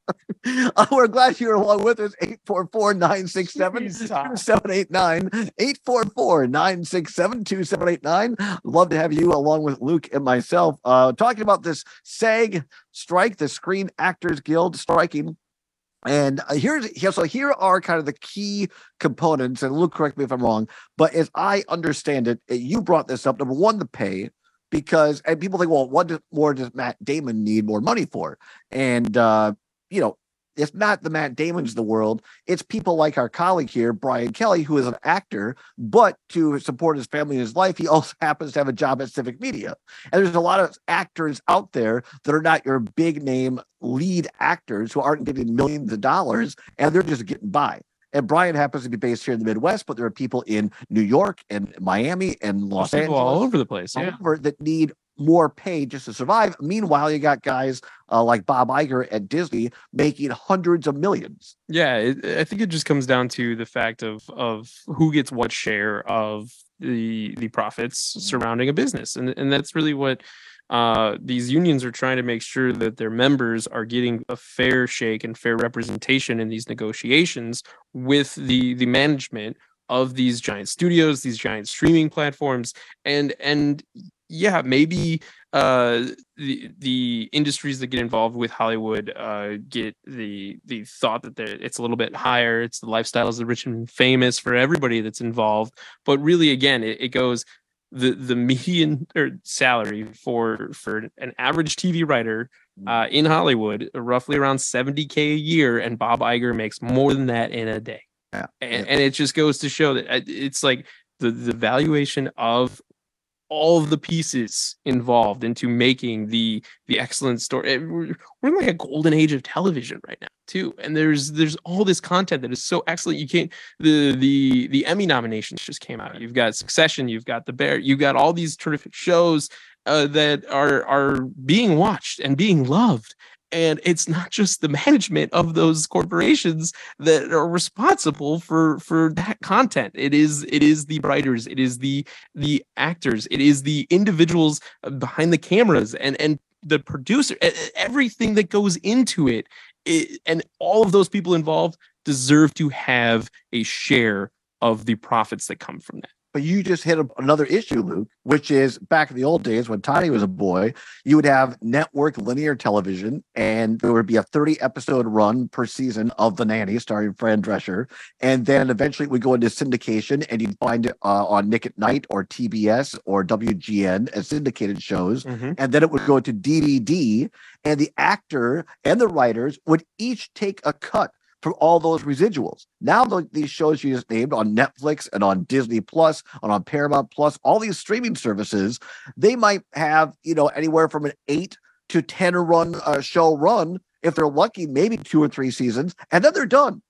uh, we're glad you're along with us. eight four four, nine six seven, two seven eight nine. eight four four, nine six seven, two seven eight nine. Love to have you along with Luke and myself uh, talking about this SAG strike, the Screen Actors Guild striking. And uh, here's here, so here are kind of the key components. And Luke, correct me if I'm wrong, but as I understand it, uh, you brought this up. Number one, the pay, because and people think, well, what does, more does Matt Damon need more money for? And uh, you know, it's not the Matt Damons of the world. It's people like our colleague here, Brian Kelly, who is an actor, but to support his family and his life, he also happens to have a job at Civic Media. And there's a lot of actors out there that are not your big name lead actors who aren't getting millions of dollars, and they're just getting by. And Brian happens to be based here in the Midwest, but there are people in New York and Miami and Los People Angeles, all over the place. all Yeah. over that need more pay just to survive. Meanwhile, you got guys uh, like Bob Iger at Disney making hundreds of millions. Yeah, it, I think it just comes down to the fact of of who gets what share of the the profits surrounding a business, and and that's really what uh, these unions are trying to make sure that their members are getting a fair shake and fair representation in these negotiations with the the management of these giant studios, these giant streaming platforms, and and yeah, maybe uh, the the industries that get involved with Hollywood uh, get the the thought that they're- it's a little bit higher. It's the lifestyles of the rich and famous for everybody that's involved. But really, again, it, it goes the the median or salary for for an average T V writer uh, in Hollywood, roughly around seventy K a year, and Bob Iger makes more than that in a day. Yeah. And, and it just goes to show that uh, it's like the the valuation of all of the pieces involved into making the the excellent story. Eh, We're, we're in like a golden age of television right now too, and there's there's all this content that is so excellent. You can't the the the Emmy nominations just came out. You've got Succession, you've got The Bear, you've got all these terrific shows uh, that are are being watched and being loved. And it's not just the management of those corporations that are responsible for for that content. It is it is the writers, it is the the actors, it is the individuals behind the cameras and and the producer. e- e- Everything that goes into it, it, and all of those people involved deserve to have a share of the profits that come from that. But you just hit a, another issue, Luke, which is back in the old days when Tiny was a boy, you would have network linear television, and there would be a thirty episode run per season of The Nanny starring Fran Drescher. And then eventually it would go into syndication, and you'd find it uh, on Nick at Night or T B S or W G N as syndicated shows. Mhm. And then it would go to D V D, and the actor and the writers would each take a cut from all those residuals. Now the, these shows you just named on Netflix and on Disney Plus and on Paramount Plus, all these streaming services, they might have, you know, anywhere from an eight to ten run uh, show run. If they're lucky, maybe two or three seasons, and then they're done.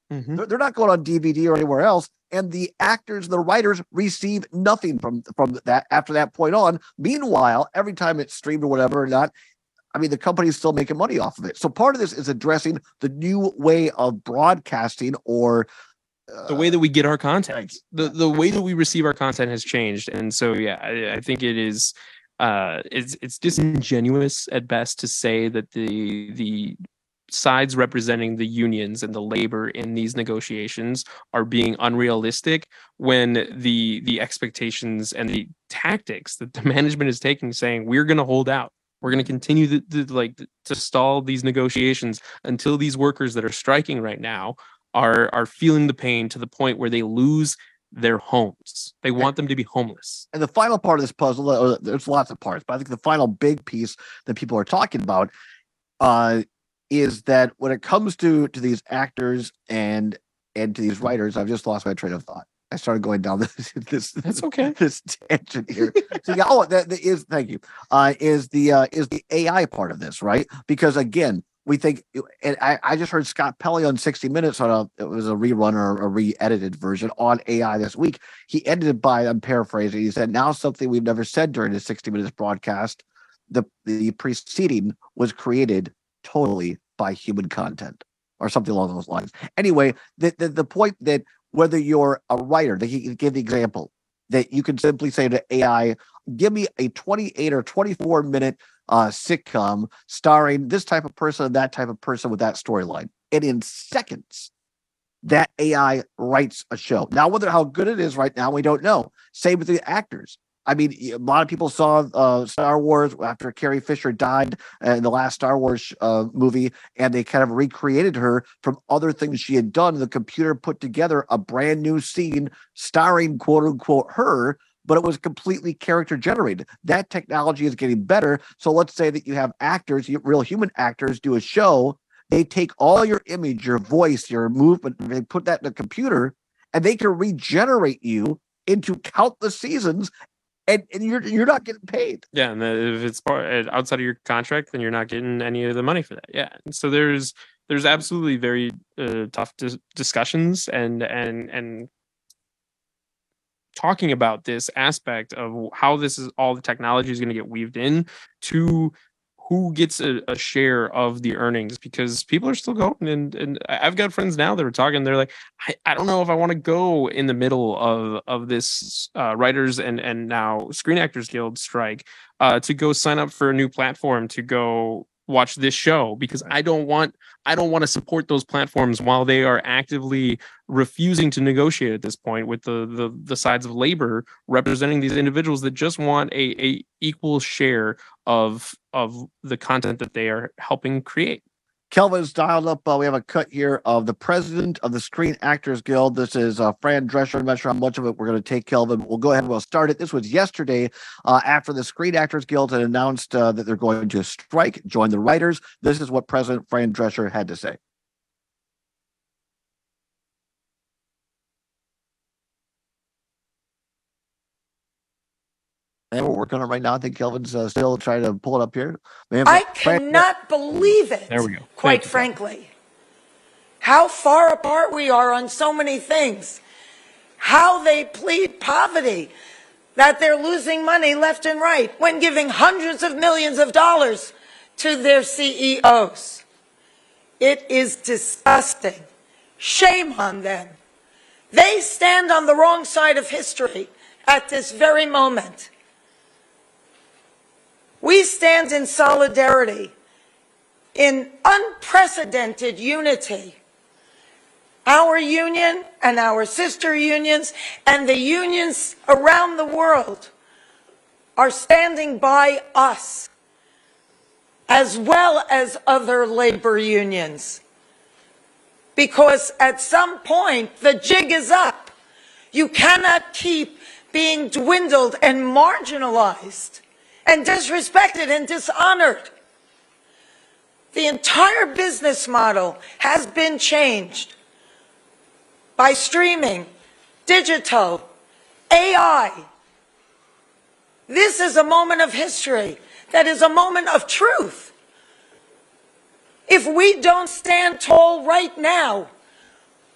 Mm-hmm. They're, they're not going on D V D or anywhere else. And the actors, the writers receive nothing from, from that after that point on. Meanwhile, every time it's streamed or whatever or not, I mean, the company's still making money off of it. So part of this is addressing the new way of broadcasting or the way that we get our content. The the way that we receive our content has changed. And so, yeah, I, I think it is uh, it's it's disingenuous at best to say that the the sides representing the unions and the labor in these negotiations are being unrealistic when the the expectations and the tactics that the management is taking, saying we're going to hold out. We're going to continue to, to like to stall these negotiations until these workers that are striking right now are are feeling the pain to the point where they lose their homes. They want them to be homeless. And the final part of this puzzle, there's lots of parts, but I think the final big piece that people are talking about uh, is that when it comes to to these actors and and to these writers, I've just lost my train of thought. I started going down this this that's okay this tangent here. So yeah, oh, that, that is thank you. Uh, is the uh, is the A I part of this, right? Because again, we think, and I, I just heard Scott Pelley on sixty minutes on a it was a rerun or a re-edited version on A I this week. He ended it by, I'm paraphrasing, he said, now something we've never said during the sixty minutes broadcast, the the preceding was created totally by human content or something along those lines. Anyway, the the, the point that whether you're a writer, that he gave the example that you can simply say to A I, give me a twenty-eight or twenty-four minute uh, sitcom starring this type of person, that type of person with that storyline. And in seconds, that A I writes a show. Now, whether how good it is right now, we don't know. Same with the actors. I mean, a lot of people saw uh, Star Wars after Carrie Fisher died in the last Star Wars uh, movie, and they kind of recreated her from other things she had done. The computer put together a brand new scene starring quote unquote her, but it was completely character generated. That technology is getting better. So let's say that you have actors, real human actors, do a show. They take all your image, your voice, your movement, and they put that in a computer, and they can regenerate you into countless seasons. And, and you're you're not getting paid. Yeah, and if it's part, outside of your contract, then you're not getting any of the money for that. Yeah, and so there's there's absolutely very uh, tough dis- discussions and and and talking about this aspect of how this is all the technology is going to get weaved in to who gets a, a share of the earnings, because people are still going. And, and I've got friends now that are talking. They're like, I, I don't know if I want to go in the middle of, of this uh, writers and, and now Screen Actors Guild strike uh, to go sign up for a new platform to go watch this show, because I don't want I don't want to support those platforms while they are actively refusing to negotiate at this point with the the, the sides of labor representing these individuals that just want a, a equal share of of the content that they are helping create. Kelvin's dialed up. Uh, we have a cut here of the president of the Screen Actors Guild. This is uh, Fran Drescher. I'm not sure how much of it we're going to take, Kelvin. We'll go ahead and we'll start it. This was yesterday uh, after the Screen Actors Guild had announced uh, that they're going to strike, join the writers. This is what President Fran Drescher had to say. And we're working on it right now. I think Kelvin's uh, still trying to pull it up here. Man, I cannot believe it. There we go. Quite frankly, how far apart we are on so many things. How they plead poverty, that they're losing money left and right when giving hundreds of millions of dollars to their C E Os. It is disgusting. Shame on them. They stand on the wrong side of history at this very moment. We stand in solidarity, in unprecedented unity. Our union and our sister unions and the unions around the world are standing by us, as well as other labor unions. Because at some point, the jig is up. You cannot keep being dwindled and marginalized and disrespected and dishonored. The entire business model has been changed by streaming, digital, A I. This is a moment of history that is a moment of truth. If we don't stand tall right now,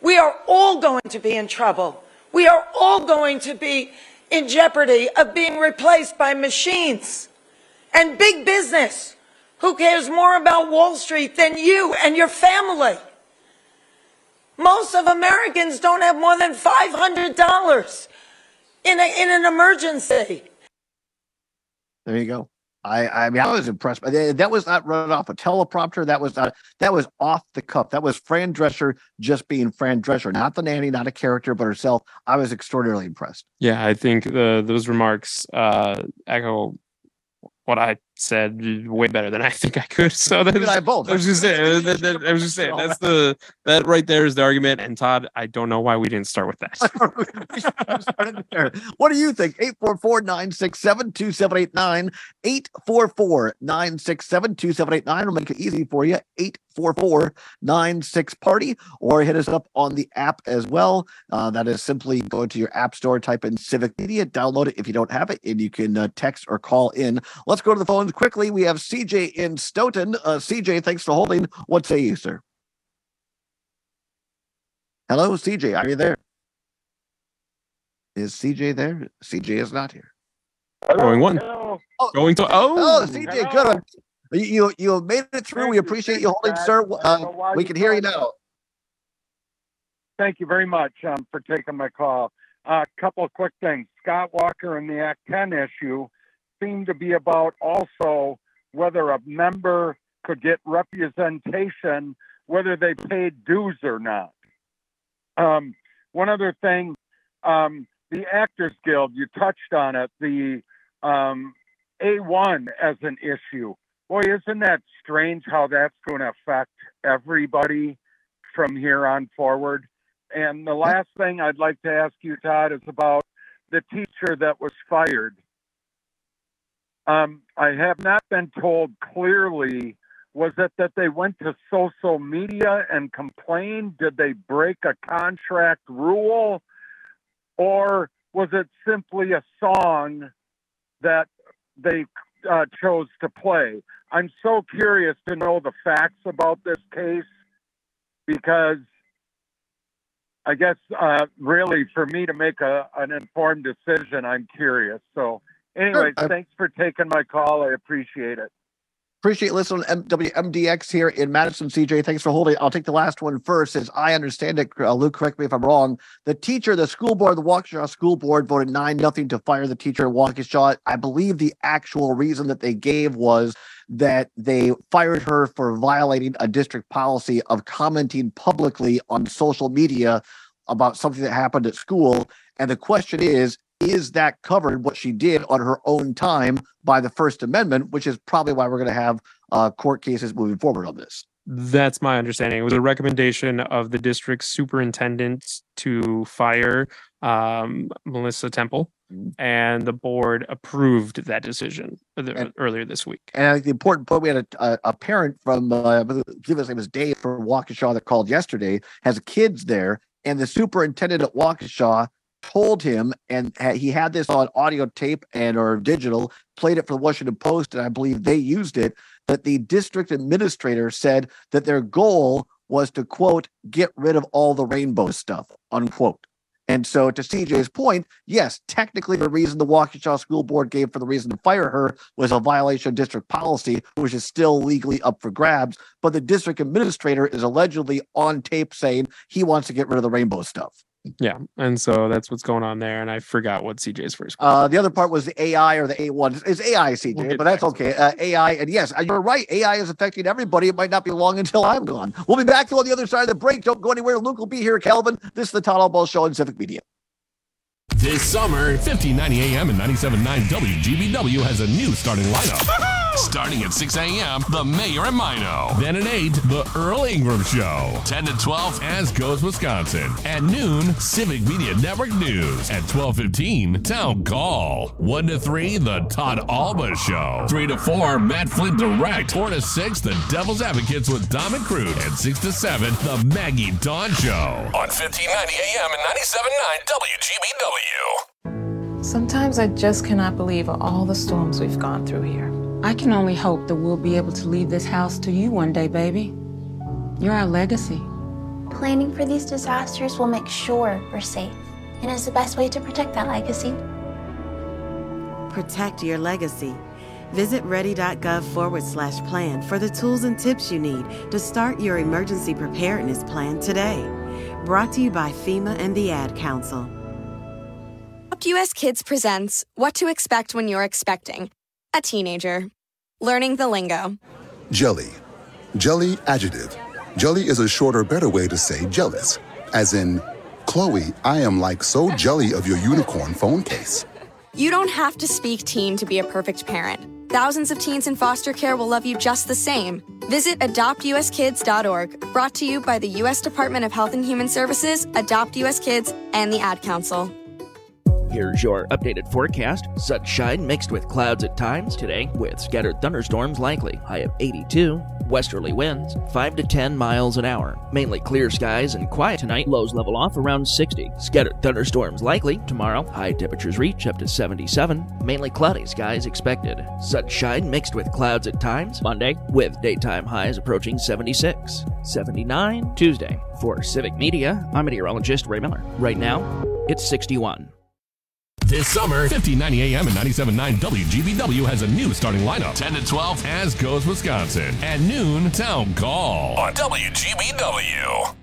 we are all going to be in trouble. We are all going to be in jeopardy of being replaced by machines and big business. Who cares more about Wall Street than you and your family? Most of Americans don't have more than five hundred dollars in, a, in an emergency. There you go. I, I mean, I was impressed. But that was not run off a teleprompter. That was not, that was off the cuff. That was Fran Drescher just being Fran Drescher, not the nanny, not a character, but herself. I was extraordinarily impressed. Yeah, I think the, those remarks uh, echo what I said way better than I think I could. So that's, I both. I was just saying. That, that, I was just saying. That's the that right there is the argument. And Todd, I don't know why we didn't start with that. What do you think? eight four four, nine six seven, two seven eight nine. eight four four, nine six seven, two seven eight nine. We'll make it easy for you. eight four four, nine six party, or hit us up on the app as well. Uh, that is simply go to your app store, type in Civic Media, download it if you don't have it, and you can uh, text or call in. Let's go to the phones quickly. We have C J in Stoughton. Uh, C J, thanks for holding. What say you, sir? Hello, C J. Are you there? Is C J there? C J is not here. Going one. Oh, Going to oh, oh C J, good. You you made it through. Thank we appreciate you, you holding, Pat. sir. Uh, we can hear you now. Thank you very much um, for taking my call. A uh, couple of quick things. Scott Walker and the Act ten issue seemed to be about also whether a member could get representation, whether they paid dues or not. Um, one other thing, um, the Actors Guild, you touched on it, the um, A one as an issue. Boy, isn't that strange how that's going to affect everybody from here on forward? And the last thing I'd like to ask you, Todd, is about the teacher that was fired. Um, I have not been told clearly, was it that they went to social media and complained? Did they break a contract rule? Or was it simply a song that they uh, chose to play? I'm so curious to know the facts about this case, because I guess uh, really for me to make a, an informed decision, I'm curious. So anyways, Sure. thanks for taking my call. I appreciate it. Appreciate listening to W M D X here in Madison, C J. Thanks for holding. I'll take the last one first. As I understand it, uh, Luke, correct me if I'm wrong. The teacher, the school board, the Waukesha School Board voted nine nothing to fire the teacher at Waukesha. I believe the actual reason that they gave was that they fired her for violating a district policy of commenting publicly on social media about something that happened at school. And the question is, is that covered, what she did on her own time, by the First Amendment, which is probably why we're going to have uh, court cases moving forward on this. That's my understanding. It was a recommendation of the district superintendent to fire um, Melissa Temple, and the board approved that decision and, earlier this week. And I think the important point, we had a, a, a parent from, uh, I believe his name was Dave from Waukesha that called yesterday, has kids there, and the superintendent at Waukesha told him, and he had this on audio tape and or digital, played it for the Washington Post, and I believe they used it, that the district administrator said that their goal was to, quote, get rid of all the rainbow stuff, unquote. And so to C J's point, yes, technically the reason the Waukesha School Board gave for the reason to fire her was a violation of district policy, which is still legally up for grabs. But the district administrator is allegedly on tape saying he wants to get rid of the rainbow stuff. Yeah, and so that's what's going on there. And I forgot what C J's first. Uh, the other part was the A I or the A one. It's A I, C J, we'll but that's okay. Uh, A I, and yes, you're right. A I is affecting everybody. It might not be long until I'm gone. We'll be back on the other side of the break. Don't go anywhere. Luke will be here. Calvin, this is the Todd Albaugh Show on Civic Media. This summer, fifteen ninety A M and ninety-seven point nine W G B W has a new starting lineup. Starting at six A M, The Mayor and Mino. Then at eight, The Earl Ingram Show. ten to twelve, As Goes Wisconsin. At noon, Civic Media Network News. At twelve fifteen, Town Call. one to three, The Todd Albaugh Show. three to four, Matt Flint Direct. four to six, The Devil's Advocates with Dom and Crude. And six to seven, The Maggie Dawn Show. On fifteen ninety A M and ninety-seven point nine W G B W. Sometimes I just cannot believe all the storms we've gone through here. I can only hope that we'll be able to leave this house to you one day, baby. You're our legacy. Planning for these disasters will make sure we're safe and is the best way to protect that legacy. Protect your legacy. Visit ready.gov forward slash plan for the tools and tips you need to start your emergency preparedness plan today. Brought to you by FEMA and the Ad Council. Adopt U S Kids presents What to Expect When You're Expecting a Teenager. Learning the lingo. Jelly. Jelly adjective. Jelly is a shorter, better way to say jealous. As in, Chloe, I am like so jelly of your unicorn phone case. You don't have to speak teen to be a perfect parent. Thousands of teens in foster care will love you just the same. Visit adopt u s kids dot org, brought to you by the U S Department of Health and Human Services, Adopt U S Kids, and the Ad Council. Here's your updated forecast. Sunshine mixed with clouds at times today, with scattered thunderstorms likely. High of eighty-two. Westerly winds, five to ten miles an hour. Mainly clear skies and quiet tonight. Lows level off around sixty. Scattered thunderstorms likely tomorrow. High temperatures reach up to seventy-seven. Mainly cloudy skies expected. Sunshine mixed with clouds at times. Monday, with daytime highs approaching seventy-six. seventy-nine Tuesday. For Civic Media, I'm meteorologist Ray Miller. Right now, it's sixty-one. This summer, fifteen ninety A M and ninety-seven point nine W G B W has a new starting lineup. ten to twelve, As Goes Wisconsin. At noon, Town Call on W G B W.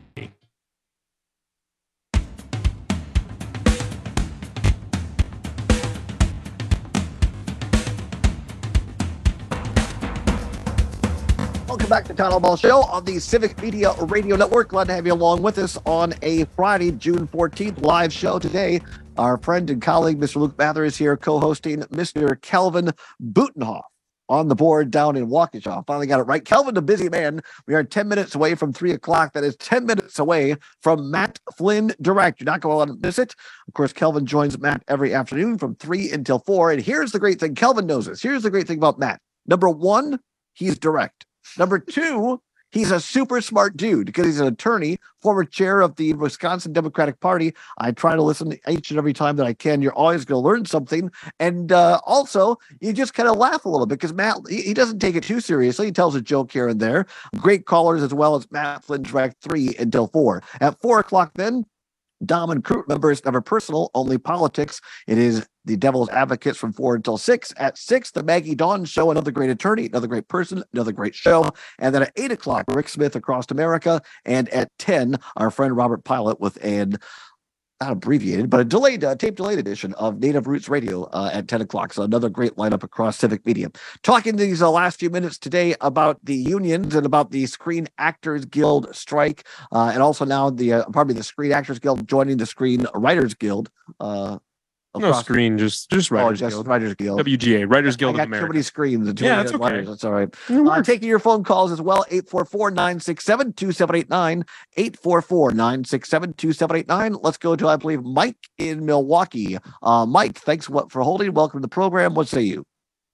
Welcome back to Town Ball Show on the Civic Media Radio Network. Glad to have you along with us on a Friday, June fourteenth live show today. Our friend and colleague, Mister Luke Mather, is here co-hosting Mister Kelvin Butenhoff on the board down in Waukesha. Finally got it right. Kelvin, a busy man. We are ten minutes away from three o'clock. That is ten minutes away from Matt Flynn Direct. You're not going to want to miss it. Of course, Kelvin joins Matt every afternoon from three until four. And here's the great thing. Kelvin knows this. Here's the great thing about Matt. Number one, he's direct. Number two, he's a super smart dude because he's an attorney, former chair of the Wisconsin Democratic Party. I try to listen each and every time that I can. You're always going to learn something. And uh, also, you just kind of laugh a little bit because Matt, he, he doesn't take it too seriously. He tells a joke here and there. Great callers as well as Matt Flynn Direct three until four. At four o'clock then, Dom and Crew, remember, it's never personal, only politics. It is the Devil's Advocates from four until six. At six, the Maggie Dawn Show, another great attorney, another great person, another great show. And then at eight o'clock, Rick Smith Across America. And at ten, our friend Robert Pilot with an, not abbreviated, but a delayed, uh, tape delayed edition of Native Roots Radio uh, at ten o'clock. So another great lineup across Civic Media. Talking these uh, last few minutes today about the unions and about the Screen Actors Guild strike, uh, and also now the uh, probably the Screen Actors Guild joining the Screen Writers Guild. Uh, no screen, just just Writers, oh, just Guild. Writers Guild. W G A, Writers Guild I got of America. Too many screens. And too yeah, many that's okay. Writers. That's all right. Uh, taking your phone calls as well. eight four four, nine six seven, two seven eight nine. eight four four, nine six seven, two seven eight nine. Let's go to, I believe, Mike in Milwaukee. Uh, Mike, thanks for holding. Welcome to the program. What say you?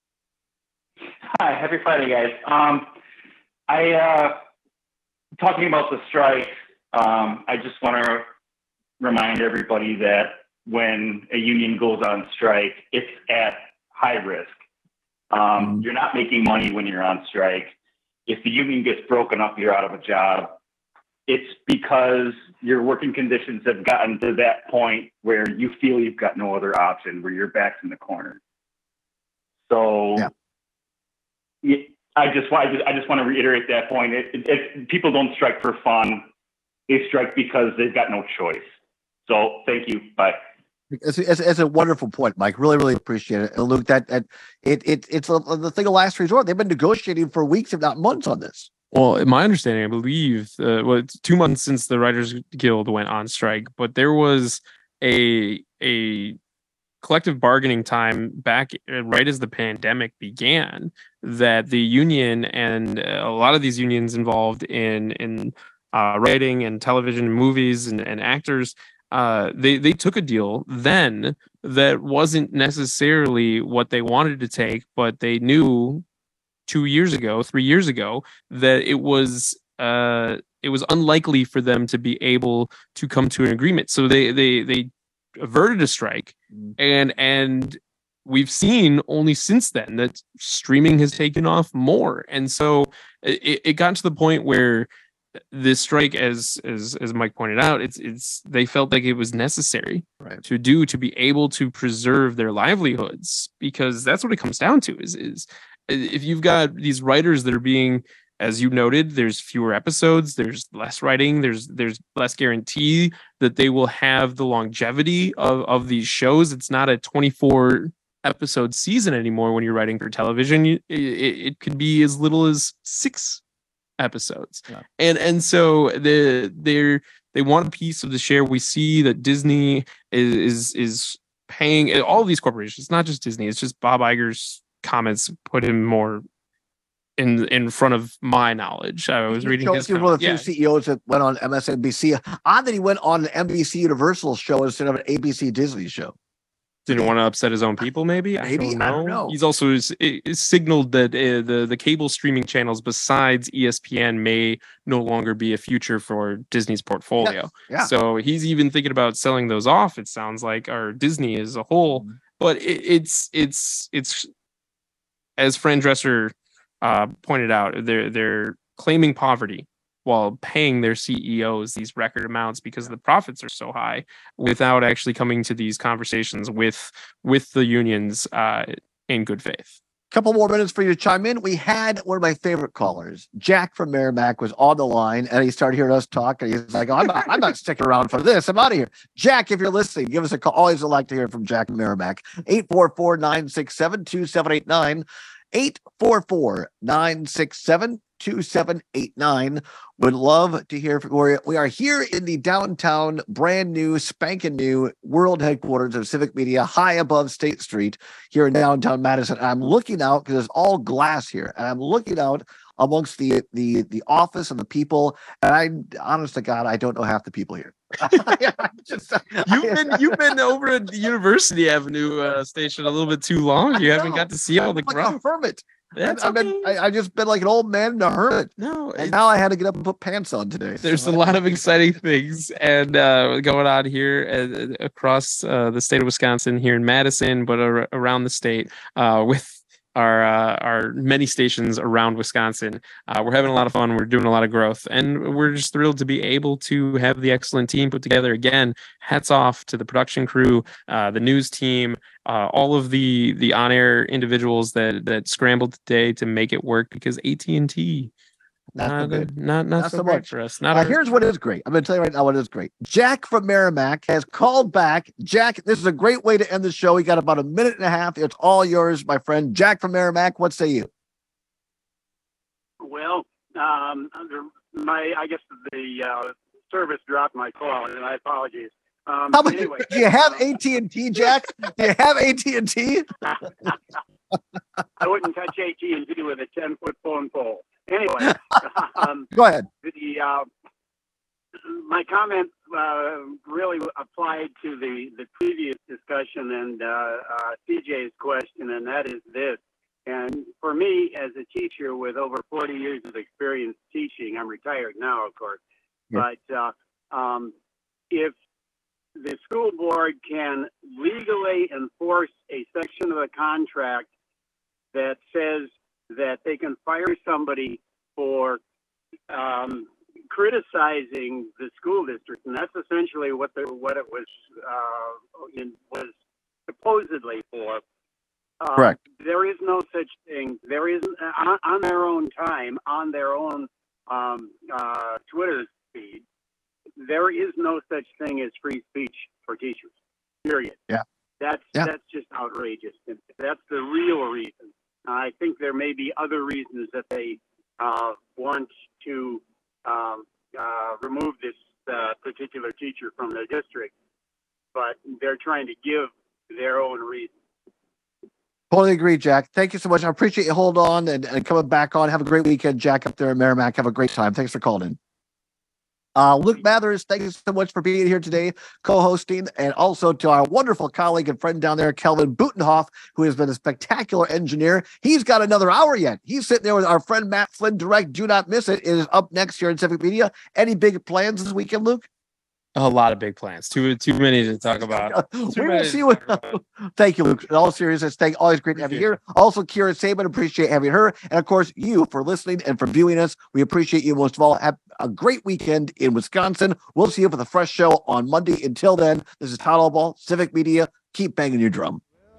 Hi, happy Friday, guys. Um, I uh, talking about the strike. Um, I just want to remind everybody that when a union goes on strike, it's at high risk. Um, you're not making money when you're on strike. If the union gets broken up, you're out of a job. It's because your working conditions have gotten to that point where you feel you've got no other option, where your back's in the corner. So yeah. I just want I just, I just want to reiterate that point. It, it, it, people don't strike for fun. They strike because they've got no choice. So thank you. Bye. It's, it's, it's a wonderful point, Mike. Really, really appreciate it. And Luke, that, that it, it it's a, the thing of last resort. They've been negotiating for weeks, if not months, on this. Well, my understanding, I believe, uh, well, it's two months since the Writers Guild went on strike, but there was a a collective bargaining time back right as the pandemic began that the union and a lot of these unions involved in in uh, writing and television and movies and, and actors. Uh, they they took a deal then that wasn't necessarily what they wanted to take, but they knew two years ago, three years ago, that it was uh, it was unlikely for them to be able to come to an agreement. So they they they averted a strike, and and we've seen only since then that streaming has taken off more, and so it, it got to the point where this strike, as as as Mike pointed out, it's it's they felt like it was necessary right. to do to be able to preserve their livelihoods, because that's what it comes down to. Is is if you've got these writers that are being, as you noted, there's fewer episodes, there's less writing, there's there's less guarantee that they will have the longevity of of these shows. It's not a twenty-four episode season anymore. When you're writing for television, it, it, it could be as little as six episodes. Yeah. And and so the they're they want a piece of the share. We see that Disney is is is paying all of these corporations, not just Disney. It's just Bob Iger's comments put him more in in front of my knowledge. I was he reading his he was one of the few yeah. C E Os that went on M S N B C. Odd that he went on an N B C Universal show instead of an A B C Disney show. Didn't want to upset his own people, maybe. Maybe I don't know. I don't know. He's also is, is signaled that uh, the the cable streaming channels besides E S P N may no longer be a future for Disney's portfolio. Yeah, yeah. So he's even thinking about selling those off. It sounds like, or Disney as a whole. Mm-hmm. But it, it's it's it's as Fran Dresser uh, pointed out, they're they're claiming poverty while paying their C E Os these record amounts because the profits are so high, without actually coming to these conversations with with the unions uh, in good faith. Couple more minutes for you to chime in. We had one of my favorite callers, Jack from Merrimack, was on the line, and he started hearing us talk, and he's like, oh, I'm not, I'm not sticking around for this. I'm out of here. Jack, if you're listening, give us a call. Always would like to hear from Jack from Merrimack. eight four four, nine six seven, two seven eight nine. eight four four, nine six seven, two seven eight nine. Would love to hear from you. We are here in the downtown, brand new, spanking new world headquarters of Civic Media, high above State Street here in downtown Madison. I'm looking out because it's all glass here, and I'm looking out amongst the the the office and the people. And I, honest to God, I don't know half the people here. Just, you've been you've been over at the University Avenue uh, station a little bit too long. You haven't got to see all the like growth. A hermit. That's I've okay. been, I, I just been like an old man in a hermit. No, and now I had to get up and put pants on today. There's so a lot of exciting things and uh, going on here uh, across uh, the state of Wisconsin, here in Madison, but ar- around the state uh, with our uh, our many stations around Wisconsin. Uh, we're having a lot of fun. We're doing a lot of growth, and we're just thrilled to be able to have the excellent team put together. Again, hats off to the production crew, uh, the news team, uh, all of the the on-air individuals that that scrambled today to make it work, because A T and T Not so not good. not not, Not so, so great much. for us. Not Uh, our- here's what is great. I'm going to tell you right now what is great. Jack from Merrimack has called back. Jack, this is a great way to end the show. We got about a minute and a half. It's all yours, my friend. Jack from Merrimack, what say you? Well, um, under my, I guess the uh, service dropped my call, and I apologize. Um, How about, anyway, do you have A T and T, Jack? Do you have A T and T? I wouldn't touch A T and T with a ten-foot phone pole. Anyway, um, Go ahead. The uh, my comment uh, really applied to the, the previous discussion and uh, uh, C J's question, and that is this. And for me, as a teacher with over forty years of experience teaching, I'm retired now, of course, Yeah. but uh, um, if the school board can legally enforce a section of the contract that says that they can fire somebody for um, criticizing the school district, and that's essentially what the what it was uh, in, was supposedly for. Uh, Correct. There is no such thing. There is on, on their own time, on their own um, uh, Twitter feed. There is no such thing as free speech for teachers. Period. Yeah. That's Yeah. that's just outrageous. And that's the real reason. I think there may be other reasons that they uh, want to um, uh, remove this uh, particular teacher from their district, but they're trying to give their own reasons. Totally agree, Jack. Thank you so much. I appreciate you hold on and, and coming back on. Have a great weekend, Jack, up there in Merrimack. Have a great time. Thanks for calling in. Uh, Luke Mathers, thank you so much for being here today, co-hosting, and also to our wonderful colleague and friend down there, Kelvin Butenhoff, who has been a spectacular engineer. He's got another hour yet. He's sitting there with our friend Matt Flynn Direct. Do not miss it. It is up next here in Civic Media. Any big plans this weekend, Luke? A lot of big plans. Too too many to talk about. Too We will many see to what. talk about. Thank you, Luke. In all seriousness, thank always great to have you here. Also, Kira Saban, appreciate having her, and of course you for listening and for viewing us. We appreciate you most of all. Have a great weekend in Wisconsin. We'll see you for the fresh show on Monday. Until then, this is Todd Allball, Civic Media. Keep banging your drum.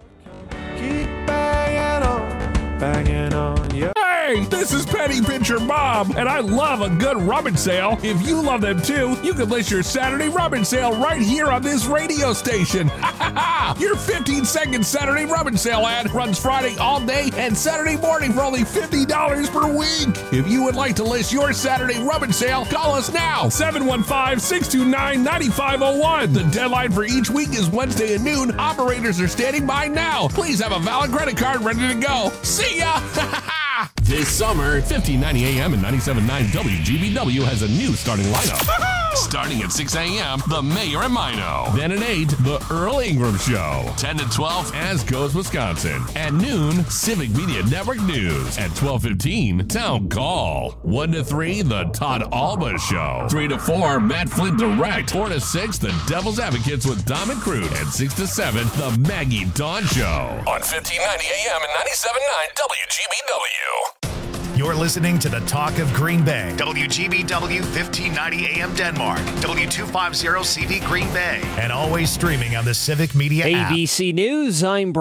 Banging on you. Hey, this is Penny Pincher Bob, and I love a good rummage sale. If you love them too, you can list your Saturday rummage sale right here on this radio station. Your fifteen second Saturday rummage sale ad runs Friday all day and Saturday morning for only fifty dollars per week. If you would like to list your Saturday rummage sale, call us now, seven one five, six two nine, nine five zero one. The deadline for each week is Wednesday at noon. Operators are standing by now. Please have a valid credit card ready to go. See ya! This summer, fifteen ninety A M and ninety-seven point nine W G B W has a new starting lineup. Starting at six A M, The Mayor and Mino. Then at eight, The Earl Ingram Show. ten to twelve, As Goes Wisconsin. At noon, Civic Media Network News. At twelve fifteen, Town Call. one to three, The Todd Alba Show. three to four, Matt Flint Direct. four to six, The Devil's Advocates with Dom and Crude. And six to seven, The Maggie Dawn Show. On fifteen ninety A M and ninety-seven point nine W G B W. You're listening to the Talk of Green Bay. W G B W fifteen ninety A M Denmark. W two fifty C V Green Bay. And always streaming on the Civic Media app. A B C News, I'm Brian.